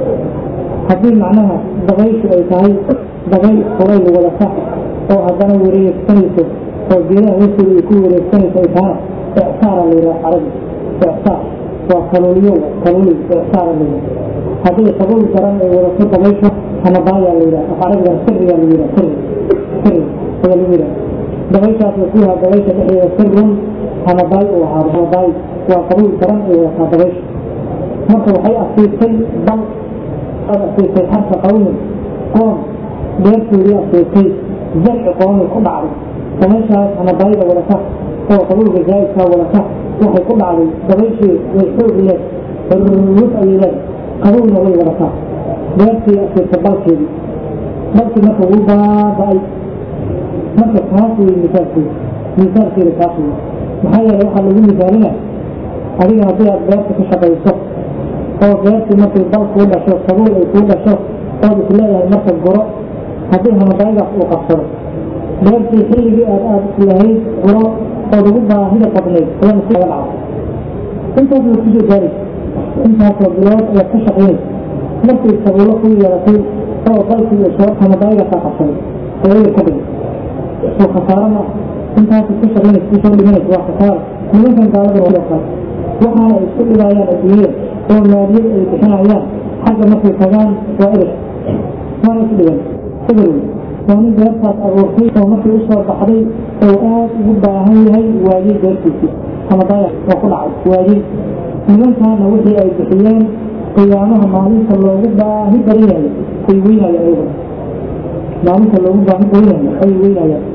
هذه معناها بغير شاكل بغير قريب ولا صح أو هذا وريح سنسه وجينا وصل يكون رسالة إثارة إعصار الليلة عربي إعصار وقالوليو قالولي إعصار الليلة هذه قبول كرام ورسول طبيشة حمضايا الليلة أقارب سرية الليلة سر سر هو الليلة بغيشة تقولها بغيشة تحيي سر حمضاي وحمضاي وقبول كرام ورسول طبيشة مركب حي أصيبتي بل أصيبتي حرف قوي قوم بيرسل لي أصيبتي زرع قومي كل عربي فماشا أنا بايدة ولا صح هو قبول بجايسها ولا صح وحي كل علي بغيشي ويحوق إليه الرفع إليه قبول نغي ولا صح بيأتي أكثر تبالك يدي بلكي ما قبوبة بأي ما كتاسي مثال فيه مثال فيه لكاسي محايا لوحا لغي مثالنا هذه هذه بيأتي كشقى يصف هو بيأتي مثل البلك ولا شوف قبول ولا شوف قابل الله مثل قراء هذه هم بايدة وقصر بيرتي حلقي أدآب إلهي وراء قدوبها هنا قبلي هو نسيح العرب انت هذا الكجو جاري انت هذا البلاد يكتشقين نفسي السبولة كل يرسل هو قلتي الأشواق هم بايدة قصر وهي كبير وخسارنا انت هذا الكشقين الكشقين منك وخسار من كان قالب الوقت وحانا يسكت إلى أيام الدنيا هو المالية الاتحان أيام حاجة مثل كمان وإرش ما نسلين تقولون ومن بيرتاس الروحي ومثل أسر بحري أوقات يبقى هاي هاي واجب بيرتاس كما ضايق وقل عد واجب من كان وحي أي بحيان قيامها معلوم صلى الله عليه وسلم بريئة في وينها يا أيضا معلوم صلى الله عليه وسلم أي وينها يا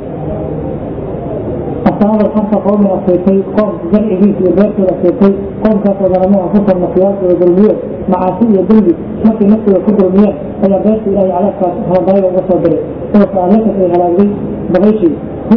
أصاب الحرف قوم أفريقي قوم زرع بيت وبيرت الأفريقي قوم كاتوا ظلموا أنفسهم مقياس وظلمية معاصية ظلمي نفي نفسه وكبر مياه هي بيرت إلهي على كاتوا ضايق وصبري وفعلتك أي هلاكي بغيشي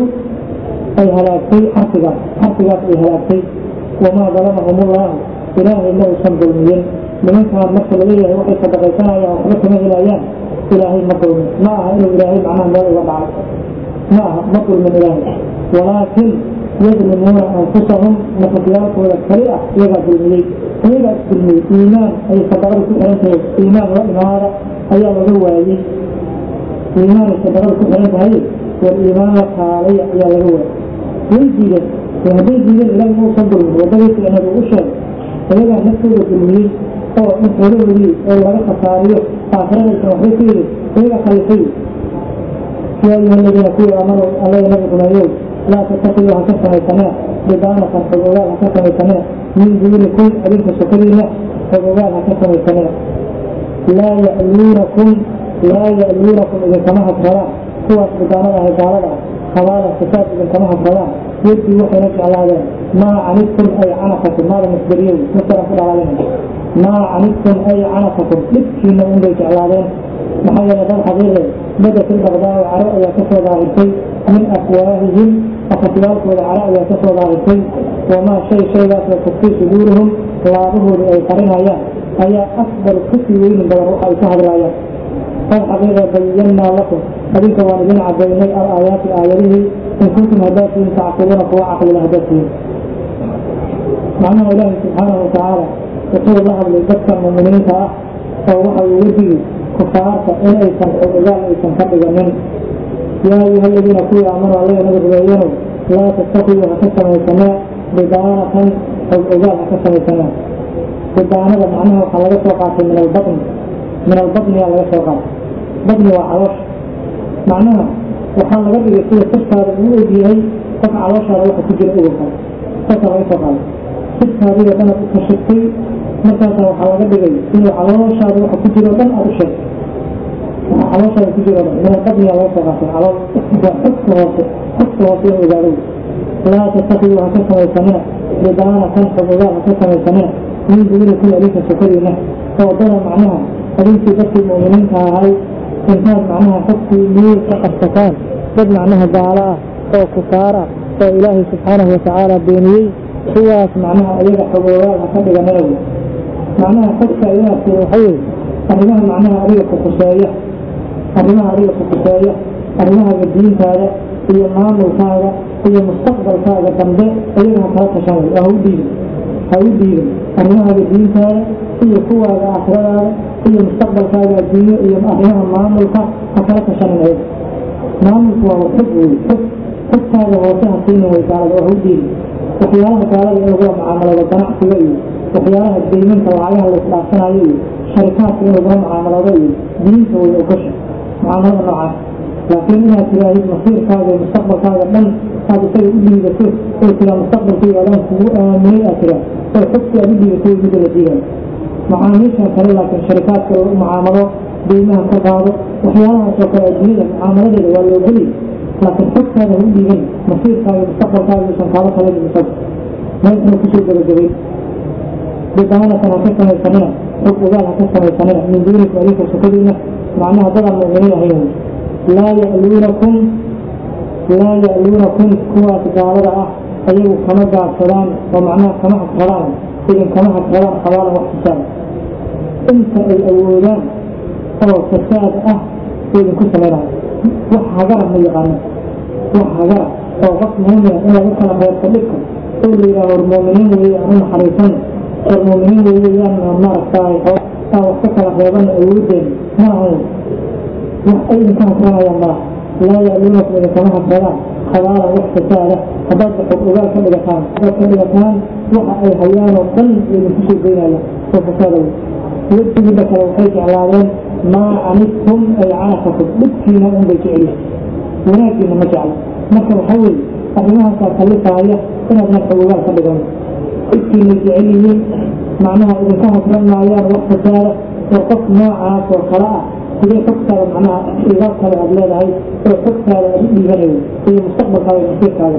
أي هلاكي حرفقات حرفقات أي هلاكي وما ظلمهم الله إلهي الله سنب المين لمن كان نفس إليه وحي صدقيتنا يا أخبرتنا إلى أيام إلهي مطلوب ما إلو إلهي معناه لا وضع ما مطلوب من إلهي ولكن يظلمون أنفسهم نفسيات ولا الكريئة يقع بالمليك ويقع بالمليك إيمان أي صدقاء كل إيمان وإمارة أي الله إيمان الشباب كفرت هاي والإيمان الحالي يا لهو ويجي وهذه جيل لا يوصل وبدأت أنا بقول فلذا نفسه بالميل أو نفسه بالميل أو هذا خساريه آخرين التوحيد فلذا خليفي يا أيها الذين كونوا آمنوا الله ينبغي اليوم لا تتخذوا هكذا السماء بدانا فالحضورات هكذا السماء من دونكم أبيك سكرينا حضورات هكذا السماء لا يألونكم لا يألونكم إذا كما هكذا هو بدانا هكذا خلال الكتاب إذا كما هكذا يبدي وحي نجع على ما عنتم أي عنقة ماذا مصدرين مثل أفضل عليهم ما عنتم أي عنقة لبكي ما أنبيك على محايا نظام حقيقي بدأت البغضاء وعراء يكسر ظاهرتي من أفواههم أخطيات والعراء يكسر ظاهرتي وما شيء شيء لا تكفي صدورهم وعرضه لأيقرنها يا هي أكبر كفي وين من بلغوحة يسهد الآيات فالحقيقة بينا لكم هذه كوانبين عبدين الآيات آياته إن كنتم هداتهم تعقلون قوى عقل الهداتهم معنى الله سبحانه وتعالى يقول الله للذكر المؤمنين فهو يودي كفارك إن أيسان حقوقال أيسان حقوق منه يا أيها الذين كونوا آمنوا عليه نبغ بيانوا لا تتقوا هكذا من السماء بدانة أو أجاب كسر سنة بدانة معناها وحلقة وقعت من البطن من البطن على الشوقات بطن وعوش معناها وحلقة يصير تسعة الأولى قطع عوش على واحد تجري أولها تسعة ويسقط تسعة هذه كانت تشتي مثلا وحلقة بيجي إنه عوش على واحد تجري أولها أو شيء عوش على تجري أولها من البطن على الشوقات عوش وحكسه حكسه فيه وجالوه لا تتخذوا هكذا السماء بدانة تنحب الله هكذا السماء من دون كل أليك سكرينه فوضنا معناها أليك تكي المؤمنين كهاي إنسان معناها حكي ميل كأستقان قد معناها دعلاء أو كفارة أو إلهي سبحانه وتعالى بيني هو معناها أليك حبوات هكذا نوي معناها حكي إله في روحيه أرمها معناها أليك خصائية أرمها أليك خصائية أرمها بالدين هذا هي المام وكذا هي مستقبل كذا تنبأ أيها ثلاثة شهور أو دين أو دين أرمها بالدين هذا هي قوة الآخرة هي مستقبل كذا الدين هي أرمها المام وكذا ثلاثة شهور مام هو حب حب حب هذا هو فيها سين ويقال وهو دين وحياها قال يقول معاملة وطنع سوي وحياها الدين توعيها الإسلام عليه شركات يقول معاملة وطنع دين سوي وكشف معاملة نوعات لكن إنها تلاقي مصير هذا المستقبل هذا من هذا شيء اللي يصير إلى مستقبل فيه ولا من الأسرة فحكي اللي يصير مثل الدين معاملشها كلا لكن شركات معاملات بينها كذا وحياها سوكا الدين معاملات ولا يبلي لكن حكي هذا اللي يصير مصير هذا المستقبل هذا يسمى هذا المستقبل ما يمكن كشيء بالجبين بدانا كنا كسر السنة حكي ذلك كسر السنة من دون أليك سكرينه معناها ضرر المؤمنين هيهم لا يألونكم لا يألونكم كوا تجارة أيه كما جاء السلام ومعناه كما السلام إذن كما السلام حوالا واحتساب انت الأولان أو فساد أه إذن كنت لنا وحجرة من يغانا وحجرة أو غط مهمة إلا ذكرا بيرتبكم قولوا يا المؤمنين ويأمون حريصا والمؤمنين ويأمون النار السائحة أو احتكر غيبان أيودين ما هو أي كان كما يا الله لا يألونك إذا كما السلام خلالا واحتسالا فضلت حقوقات كم إذا كان كم إذا كان وحا أي حيان وقل ينفسوا بين الله وفساده يبتدي لك لو حيث على ما عنتم أي عاقكم بكينا أم بيتعليه ولكن ما جعل مكة وحول أبناها كالخليفة هي إن أبنى حقوقات كم إذا بكينا بيتعليه معناها إذا كانت رمى عيان واحتسالا وقف نوعها وقراءة إذا فكر معناها إذا كان أبلاد هاي فكر الجنوي في مستقبل هذا المسيح هذا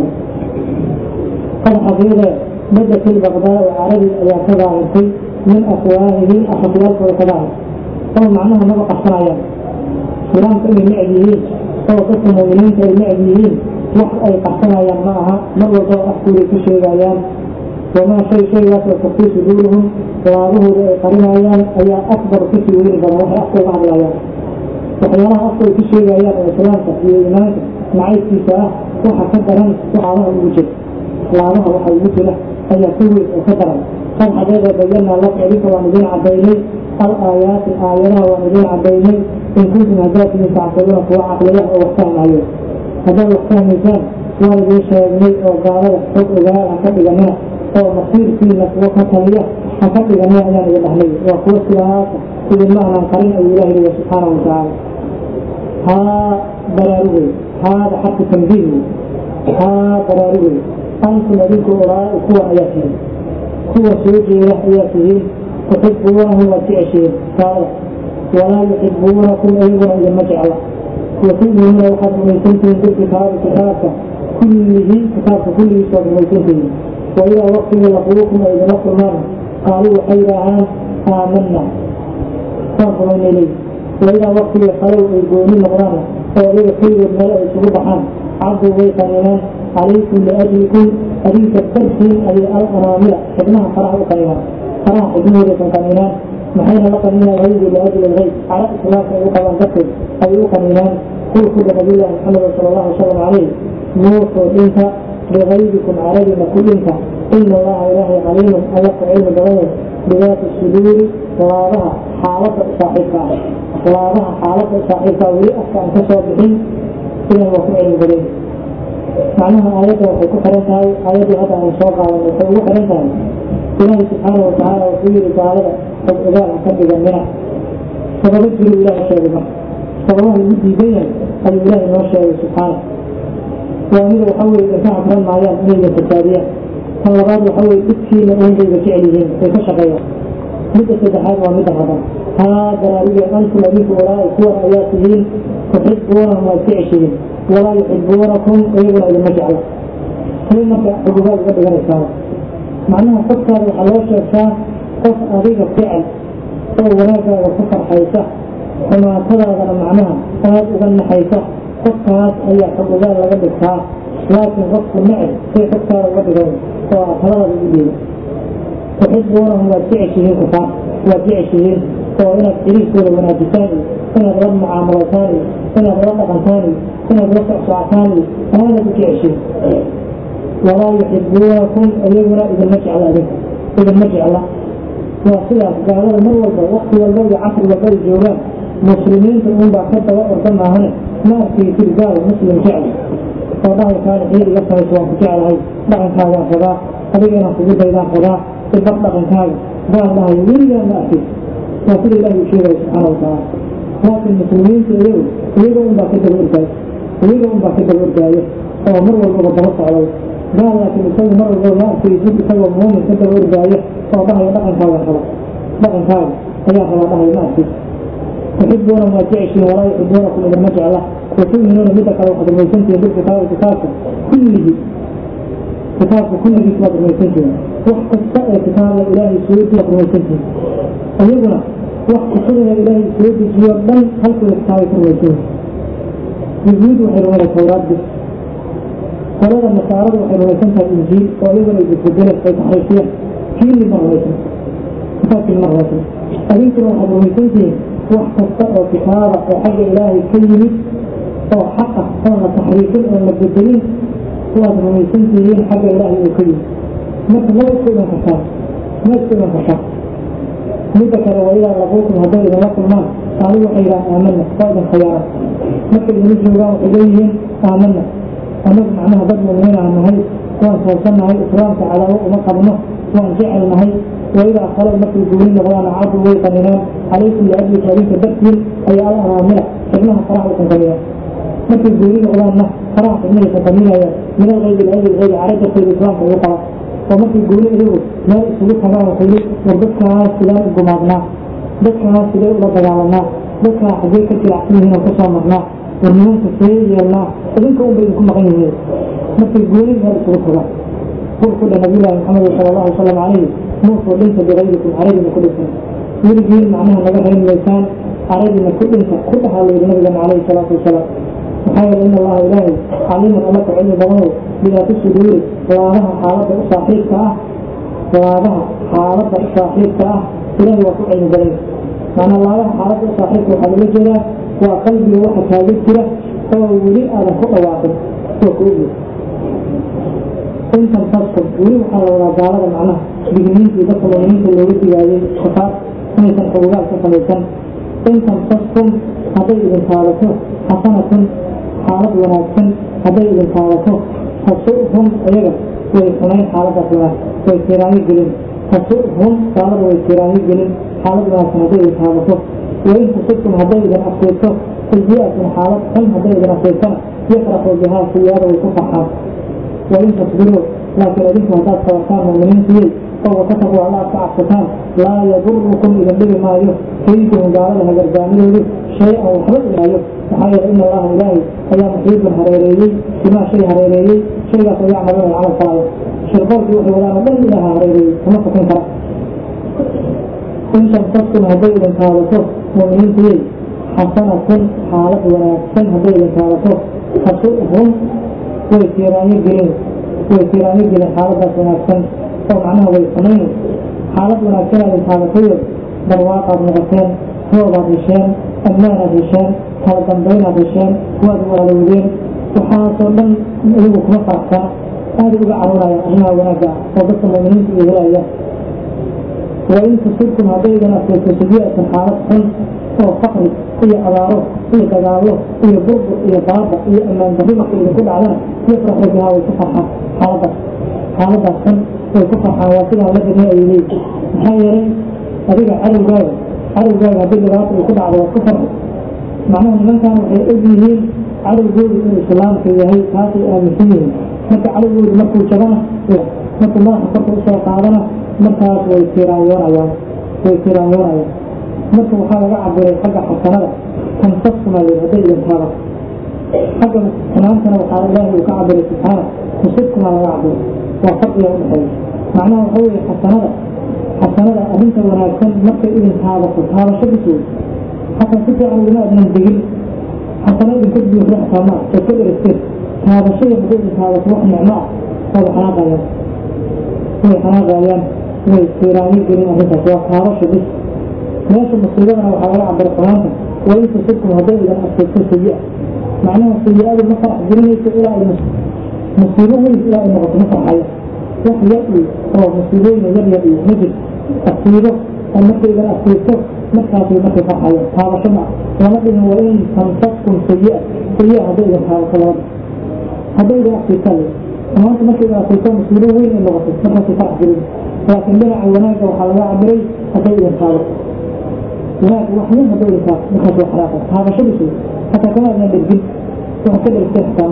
قد حقيقة بدأ في بغداد وعربي أيا كذا عرفي من أفواهه أخطوات وكذا هو معناها ما بقى صنايا فلان كأنه المعديين هو قسم المؤمنين كالمعديين وحق أي قحصنايا معها مرة ضوء أحكولي في شيء أيام وما شيء شيء يصل في صدورهم وظهر قرين أيام أي أكبر في سورين فالروح أكبر بعض الأيام وحيانها أكبر في شيء أيام وسلامك في إيمانك معي في ساعة وحكدرا وعلى الوجه وعلى وحي الوجه أي يكوي وكدرا قد حدث بينا لك عليك ونزين عبيني الآيات الآيات ونزين عبيني إن كنتم هدات من تعقلون فهو عقلية ووحسان عليه هذا الوحسان مثال والد يشاهدني وقال حب إذا أحب جميع أو مصير فينا وكتالية أحب جميع أيام الأهلية وقوة سياسة إذن الله عن قرين الإله سبحانه وتعالى ها براروي هذا حق تنزيل ها براروي أنتم أبيكم أراء قوة آياتهم قوة سوجي له آياتهم تحبونه وتعشين قال ولا يحبونكم أيضا إذا ما جعل وكلهم لو قد ميتنتم بالكتاب كتابك كله كتابك كله يسوى ميتنتم وإلى وقت لقوكم وإذا لقوا النار قالوا حيرا عام آمنا صاروا من إليه وإلى وقت لقلوا الجونين مغرانا فإليه كل الملأ سبحان عبدوا ويقننا عليكم لأجلكم أليس الترسل أي الأراملة ابنها فرح قننا فرح ابنه لكم قننا محين لقننا الغيب لأجل الغيب على إسلاك يوقع وانتقل أي يوقننا كل كل نبي الله محمد صلى الله عليه وسلم عليه موسى إنت بغيبكم عربنا كل إنت إن الله إله عليم أيق علم بغير بذات الصدور وواضها حالة صاحبها وواضها حالة صاحبها ولأسك أن تصابحين إلى الوقع علم بغير معناها آيات وحكوحرتها آيات هذا عن شوقها وحكوحرتها إله سبحانه وتعالى وفيه رسالة فالإله أكبر منها فبذكر الله شاربا فالله يجي بيا الإله نوشى سبحانه وأمير وحول إذا كان معيان إليه التالية فالغاد وحول إبكي من أنجل بفعلهم ويكشغيا مدة سدحان ومدة غدا هذا رأيه أنتم أبيك وراء كور آياتهم تحبونهم وتعشهم ولا يحبونكم أيضا إلى المجعلة كلمة حبوبات قد غير السابق معناها فكر وحلوش الشاء قف أريد فعل أو وناك وفكر حيثة وما ترى معناها فهذا أغنى حيثة فكرات أي حبوبات لقد السابق لكن غصب النعم في فكر وقد غير فأخلاق الإبين تحبونهم وتعشهم كفار وتعشهم وإنك إليك كل منافساني إنك رب معاملتاني إنك رب قنتاني إنك رب صعصاني هذا بتعشهم ولا يحبونكم أيضا إذا المجع الله ذلك إذا المجع الله وصلة قال هذا المرة وقت والبوض عصر والبوض الجوغان مسلمين تقوم بأخذت وقرتنا هنا ما في تلقاء مسلم جعل فضاه كان حيري يصنع سواء جعل هاي بعد هذا خذا أبينا خذوط إذا خذا البطلق كان قال الله يريد أن أأتي وصل الله يشيره سبحانه وتعالى لكن المسلمين تقولون يريدون بأخذ الإرجاء يريدون بأخذ الإرجاء هو مرة الوضع عليه قال لكن يسوي مرة الوضع في يسوي يسوي المهم يسوي الإرجاء فضاه يدقن هذا خلاص دقن هذا أيها الله يمأتي تحبون ما تعيشون ولا يحبونكم إذا المجع الله وتؤمنون بدك على واحد الميسنتي بالكتاب وكتابه كله كتابه كله كتاب الميسنتي وقت السائر كتاب إلهي سيدي الميسنتي أيضنا وقت السائر إلهي سيدي جيوبا خلق الكتاب الميسنتي يزيدوا حلوان التوراة بس فلذا النصارى وحلوان الميسنتي الإنجيل وأيضا يتفضلت في تحريفية كل مرة ميسنتي كتاب كل مرة ميسنتي أريد واحد الميسنتي وقت السائر كتابة وحاجة إلهي كلمة أو حقه أو تحريفين أو مجددين هو الميسنتيين حاجة إلهي وكلمة مثل لا يكون فشاء ما يكون فشاء مدك وإلى ربوكم هدى إذا لكم ما قالوا إلى آمنا قائدا خيارا مثل نجم الله إليهم آمنا ونجم عنها ضد من عن نهي وأن توصلنا هاي إكرامك على ومقرنه وأن جعلنا هاي وإذا أخلوا مثل الجولين وأنا عبد ويقننا عليكم لأجل كريم تبكر أي الله رامنا فإنها صراحة كنتمية مثل الجولين وأنا صراحة إنه كنتمية من الغيب الأجل الغيب عرجة في الإسلام فيقع ومثل الجولين إليه ما يسلوك هذا وخيري وردكها سلاء الجمعنا دكها سلاء الرجالنا دكها حديثة العقلين وقصة مغنى والنوم تسيري الله إذنكم بينكم مغنيه مثل الجولين هذا يسلوك هذا قل كل نبي الله محمد صلى الله عليه وسلم عليه موصوا ليس بغيركم عليه من كل سنة يرجين معناها نجاح اللسان عليه من كل سنة كلها للنبي عليه الصلاة والسلام وحاول إن الله إلهي عليم أمك علم ضمور بلا تسدور وراها حالة صاحبك وراها حالة صاحبك إلهي وفع المدرين معنى الله حالة صاحبك وحال الجرى وقلبي وحك هذه الجرى فولي أنا خطأ واحد وكوبي إن تنتصر ولي وحال ولا جارة معناه بجنين في دخل ومنين في اللوغة جايين خطاب سنة حبوبات سنة إن تنتصر هذا إذن حالته حسنة حالة وناسن هذا إذن حالته فسوءهم أيضا ويكونين حالة أخلاق ويكيراني جلين فسوءهم حالة ويكيراني جلين حالة وناسن هذا إذن حالته وإن تصدكم هذا إذن أخلاقه الجيئة من حالة هم هذا إذن أخلاقه يفرحوا بها سيارة ويكفحها وإن تصبروا لكن أدنكم هذا الصوتان ومنين فيه أو كتبوا على أصعب لا يضركم إذا بل ما يفيدكم دارها جرجانيه شيئا وحبط إليه وحيث إن الله إلهي أيام محيط هريريي بما شيء هريريي شيء يعملون على الصلاة شربات يوحي ولا نبل إلها هريريي ومسكين فرق إن تنتصم هدئ لنكالته ومنين فيه حسنة حالة ونكسن هدئ لنكالته فسوءهم ويسيراني جلين ويسيراني جلين حالة ونكسن ومعناها ويسنين حالة ونكسن لنكالته برواقع بنغسين هو بعض الشيء أمانة الشيء هذا بين الشيء وأدوى الولين وحاصل من يبقى مفرقا هذا يبقى عونا أنها ونجع وبس المؤمنين في إذراء وإن تصدكم هذين في تسبيعة حالتهم oo faqri iyo abaaro iyo dagaallo iyo burbur iyo baaba iyo ammaan darri markii idinku dhacdana yafraxu bihaa way ku farxaan xaaladaas xaaladaas kan way ku farxaan waa sidaa la badiyay ayay leeyihin maxaa yeelay adiga cadowgaaga cadowgaaga haddii dhibaato ay ku dhacdo waad ku farxi macnaha nimankan waxay og yihiin cadowgoodu inuu islaamka yahay taasay aaminsan yihiin marka cadowgoodu markuu jabana markuu madaxa korka usoo qaadana markaas way tiraanyoonayaan way tiraanyoonayaan marka waxaa laga cabiray xagga xasanada tansaskumaayeen hadday idintaaba xagga xumaantana waxaa ilaahi uu ka cabiray subxaana tusibkumaa laga cabiray waa farqiga udhexeeya macnaha waxa weeye xasanada xasanada arrinta wanaagsan markay idin taabato taabasho bisooda xataa si fiican iguma adnan degin xasana idinka buuxda xataa maa oo ka dheregteen taabashada hadday idin taabato wax nicmo ah wada xanaaqayaan way xanaaqayaan way tiiraanyo gelin arrintaas waa taabasho bis meesha musiibadana waxaa laga cabiray xumaanta wain tusibkum hadday idan asigto sayi-a macnaha sayi-adu ma farax gelinayso ilaa ay musiibo weyn ilaa ay noqoto ma farxaya wax yar iyo oo musiibooyina yar yar iyo ma jirto asiibo oo markay idan asiibto markaasay markay farxayaan taabasho ma lama dhihin wain tamsaskum sayi-a sayi-a hadday idan taabato lama hadday idan asiibtaan xumaanta markay idan asiibto musiibo weyn ay noqoto markaasay farax gelin laakiin dhinaca wanaagga waxaa laga cabiray hadday idan taabato wanaag waxyan hadday idan taabato markaas waa xaraaqa taabashadiisu حتى كما أن الجن وكل الاستحكام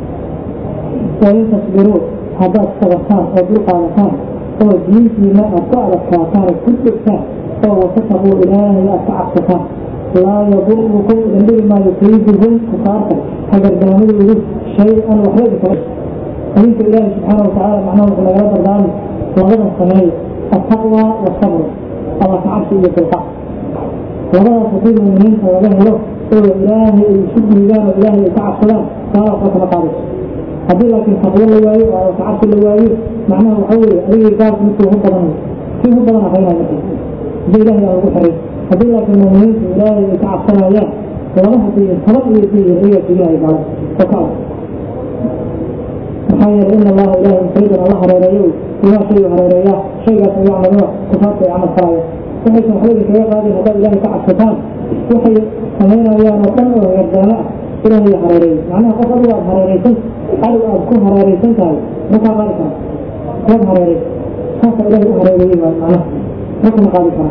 وإن تصبروا هذا الصغطان وذوق عرفان هو الدين فيما أطاع الكاتان كل الكان فهو تتبوا إلهي أطاع الكاتان لا يضركم إلا ما يفيدهم كفارتا هذا الجنامل يريد شيئا وحيدا فإنت إلهي سبحانه وتعالى معناه في الأيام الرابع وغدا الصنعية التقوى والصبر الله تعالى في القاع وغدا تفيد المؤمنين فوالله له إلهي يشد ميزان إلهي يتعب صلاة صلاة وقت مقارس هذه لكن تقوى اللواي وتعب اللواي معناه حولي أي قال مثل هم طبعا في هم طبعا خيرا مثل زي إلهي أبو حريف هذه لكن المؤمنين إلهي يتعب صلاة وله في صلاة يتيه إلهي إلهي قال فقال محايا إن الله إلهي سيدنا الله هريريه ولا شيء هريريه شيء قد يعملوه كفاته يعمل صلاة وحيث محلوك كيف هذه هذا إلهي تعب ستان وحي سمينا يا مطلع ويرداء إلهي هريريه معناها قصد الله هريريسان قالوا أبكون هريريسان كاي مكا غالكا وهم هريريه خاصة إلهي هريريه معناها مكا غالكا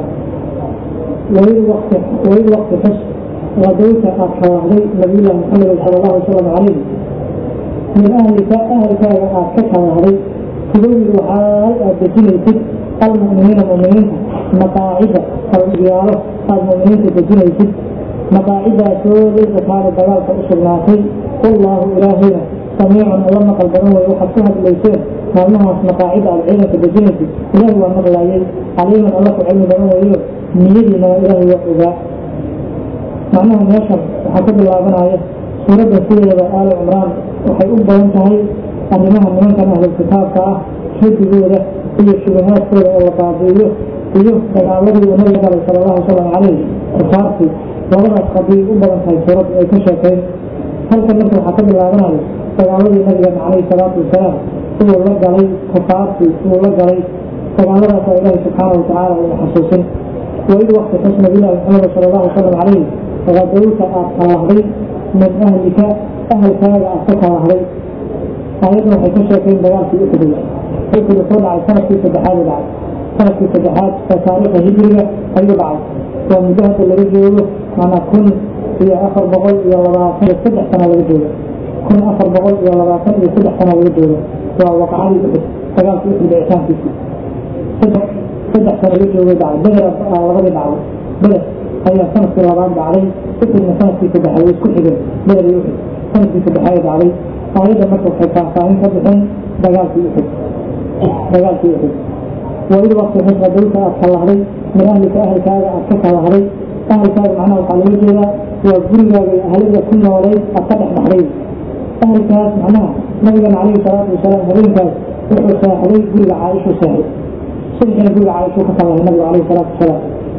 وإذ وقت وإذ وقت فش ودوك أكحوالي نبي الله محمد صلى الله عليه وسلم عليه من أهلك أهلك أكحوالي كلهم وحال أبدين الكتب المؤمنين المؤمنين مقاعدة الرجال المؤمنين البدين الكتب مقاعدة سوري وكان الدلال فأسر ناقي والله إلهينا سميع الله قلبنا ويحفظها بالليسين وأنها مقاعدة العلم في البدين الكتب إلهي والمغلايين عليما الله علم بنا ويقول نيدنا إلهي وحفظها معناها يشعر حسب الله بنا عليه سورة سورة آل عمران وحي أبا وانتهي أنها من كان أهل الكتاب كأه حد ذوله هي الشبهات سورة الله تعطيه iyo dagaaladii uu nabiga sallallahu alayhi wasallam calayhi saarti labadaas qadiib u badan tahay suurad ay ka sheekeen halkan marka waxa ka bilaabanayo dagaaladii nabiga calayhi salaatu wasalaam uu la galay kufaarti uu la galay dagaaladaas oo Ilaahay subhanahu wa ta'ala uu xasuusin وإذ وقت حسن بالله محمد صلى الله عليه وسلم عليه غدوك أطلعي من أهلك أهل كاد أعطتها عليه أيضا حيث شاكين بيان في أكد يمكن يكون على سنة في سبحان بعد سنة في سبحات فتاريخ هجرية أي بعد ومجهد اللي يقوله أنا كن في آخر بغل يا الله يصدح سنة يقوله كن آخر بغل يا الله يصدح سنة يقوله ووقع لي بإس فقال في أكد بإعسان فيه صدح صدح سنة يقوله بعد بدر وغد بعد بدر هي سنة في رمضان عليه فكر من سنة في سبحات كل حجر بدر يوحي سنة في سبحات عليه أيضا مكتب حكام فاهم فبحين دقال في أحد دقال في أحد وإذا وقت حسن دوسة أدخل علي من أهلك أهلك هذا أدخل علي أهلك هذا معناه وقال وجهة وقرية أهلك كل ولي أفتح بحرين أهلك هذا معناه نبيا عليه الصلاة والسلام هلين كاس وحو ساحلي قرية عائشة وساحل سنحن قرية عائشة وكتب الله النبي عليه الصلاة والسلام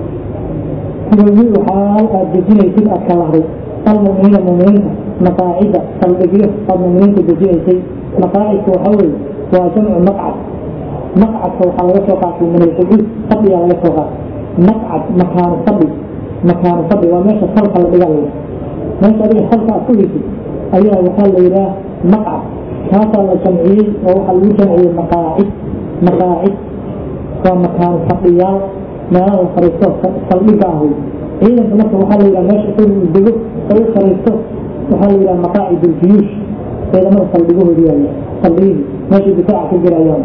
ويقول حال الدجين يتم أدخل علي المؤمنين المؤمنين مقاعدة البقية المؤمنين الدجين يتم مقاعد وحول وجمع مقعد مقعد وحال يتوقع من الحدود قبل على يتوقع مقعد مكان قبل مكان فضي وماشى خلق الرجال ماشى هذه خلق كله أيها وحال إلى مقعد هذا الجمعي وحال الجمعي مقاعد مقاعد ومكان فضيال ما فريسته صلبه إذا مثل وحال إلى ماشى كل الدجوج أو فريسته وحال إلى مقاعد الجيوش إذا ما صلبه ديالي صلبه ماشي بتاع في الجريان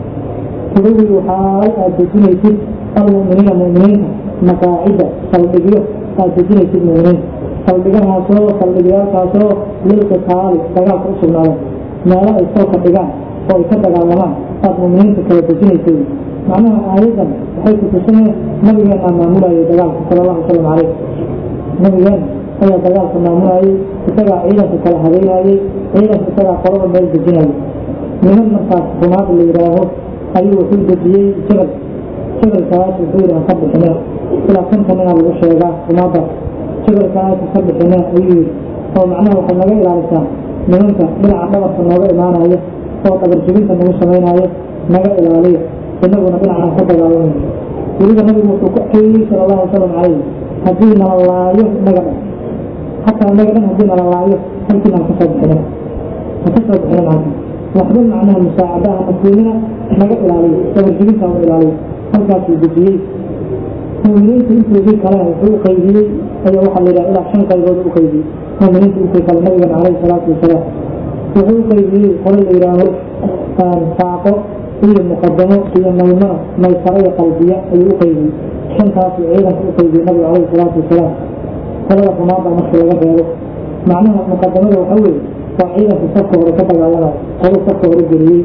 كل وحال الدجوج المؤمنين المؤمنين مقاعد صلبيه الدجوج المؤمنين صلبها سو صلبها كاسو للقتال دغال كسبناه ما لا يسوق دغال oo ka dagaalamay dad muuminiinta kala dejinayay macnaha aayadan waxay ku tusaysaa nabiga maamulaya dagaalka sallallahu alayhi wa sallam nabiga ayaa dagaalka maamulayay isaga ciidanka kala habeeyay ciidanka isaga qorada meel dejinayay niman markaas xumaad la yiraahdo ayuu wuxuu dejiyay jabal jabalkaas wuxuu yiraahdaa ka bixinay ila kan kana lagu sheegaa xumaada jabalkaas ka bixinay ayuu oo macnaha waxa laga ilaalisaa nimanka dhinaca dhabarka nooga imaanaya oo qabarjibinta nagu sameynaayo naga ilaaliyo inaguna dhinacan ka dagaalamay weliba nabigu wuxuu ku xeeyay sallallahu alayhi wa sallam calayhi haddii nala laayo naga dhan xataa naga dhan haddii nala laayo halkii naan kasoo bixinay ma kasoo bixinay maanta waxba macnaha musaacadaha masliimina naga ilaaliyo qabarjibinta u ilaaliyo halkaasuu dejiyey muuminiinta intoodii kale wuxuu u qaybiyey ayaa waxaa la yidhaha ilaa shan qaybood u qaybiyey muuminiinta intii kale nabigan calayhi salaatu wasalaam wuxuu qaybiyey qolo la yidhaaho saaqo iyo muqadamo iyo maymano maysaro iyo qalbiya ayuu u qaybiyey shantaasuu ciidanka u qaybiyey nabiga calayhi salaatu wasalaam qolada xumaada markii laga reebo macnaha muqadamada waxa weeye waa ciidanka safka hore ka dagaalamayo qolo safka hore geliyey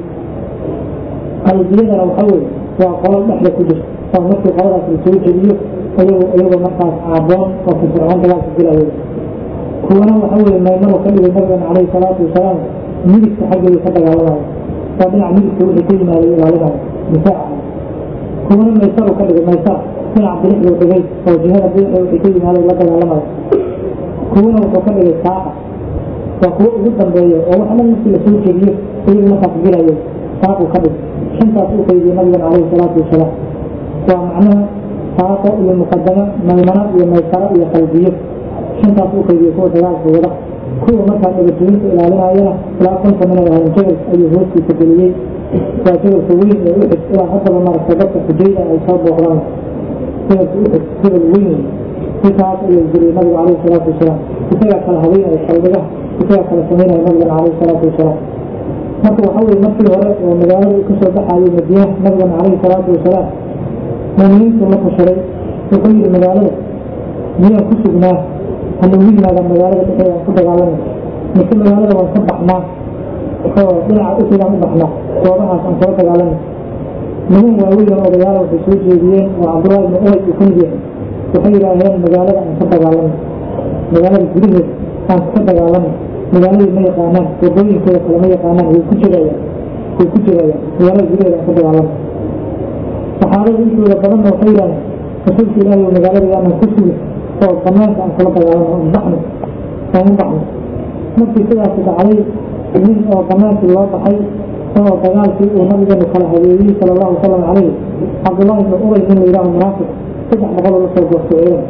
qalbiyadana waxa weeye waa qolo dhexda ku jirta oo markii qoladaas la soo jeliyo iyagoo iyagoo markaas caaboon oo firfircoon dagaalka gelayo kuwana waxa weeye maymano ka dhigay nabigan calayhi salaatu wasalaam midigta xaggeeda ka dagaalamayo waa dhinaca midigta wixii ka yimaaday ilaalinayo difaaca kuwana maysaru ka dhigay maysar dhinaca bidixduu dhigay oo jihada bidixda wixii ka yimaaday la dagaalamayo kuwana wuxuu ka dhigay saaqa waa kuwo ugu dambeeya oo wax dhan markii lasoo jeliyo iyagu markaas gelayo saaquu ka dhigay shantaas u qaybiyey nabigan calayhi salaatu wasalaam waa macnaha saaqo iyo muqadamo maymano iyo maysaro iyo qalbiyo shantaas u qaybiyey kuwa dagaalka wada kuwa markaa nabadgelyinta ilaalinayana ilaa konta min ahayn jabal ayuu hoostiisa geliyey waa jabalka weyn ee uxid ilaa haddaba maragta dadka xujayda ay soo booqdaan jabalka uxid jabal weyn intaas ayuu geliyey nabiga calayhi salaatu wasalaam isagaa kala habeynaya qalbigaha isagaa kala samaynaya nabigan calayhi salaatu wasalaam marka waxa weye markii hore oo magaalada uu kasoo baxayay madiina nabigan calayhi salaatu wasalaam muuminiintu la kashaday wuxuu yidhi magaalada miyaan ku sugnaa hadduu yimaada magaalada dhexdeeda aan ku dagaalamay mise magaalada waan ka baxnaa oo dhinaca usidaan u baxnaa goobahaas aan kula dagaalamay niman waaweyn oo odayaala waxay soo jeediyeen oo cabdullaahi ibnu ubay uu kamid yahay waxay yidhaaheen magaalada aan ka dagaalamay magaalada gudaheeda aan ka dagaalamay magaaladii ma yaqaanaan wadooyinkeeda kale ma yaqaanaan way ku jirayaan way ku jirayaan magaalada gudaheeda aan ka dagaalamay saxaabada intooda badanna waxay yidhaaheen rasuulka ilaahi oo magaalada yaanan ku sugin oo banaanka aan kula dagaalamo aan baxno aan u baxno markii sidaas dhacday nin oo banaankii loo baxay oo dagaalkii uu nabigeenu kala habeeyey sala allahu wasalam calayhi cabdullaahi ibnu ubay nin la yidhaaho munaafiq saddex boqol oo lasoo goostay ciidan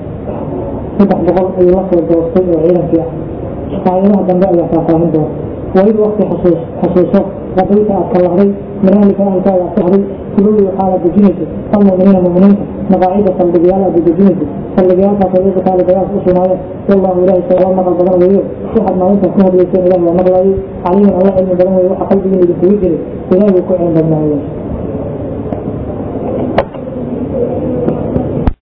saddex boqol ayuu lasoo goostay oo ciidankii ah aayadaha dambe ayaa faahfaahin doona waid wakti xasuus xasuuso qadayta aad kallahday min ahlika ahlkaaga aad kahday kulowdi waxaa la dejinaysa almu'miniina mu'miniinta maqaacida saldhigyaal aad dejinaysa saldhigyaalkaas ayadu kaale dagaalka u sugnaayeen wallahu ilaahi taala maqal badan weeyo waxaad maalintaas ku hadlayseen ilahi waa maqlaayay caliiman alla cilmi badan weeye waxa qalbigiina idinkugu jiray ilaahi uu ku cilmi badnaayo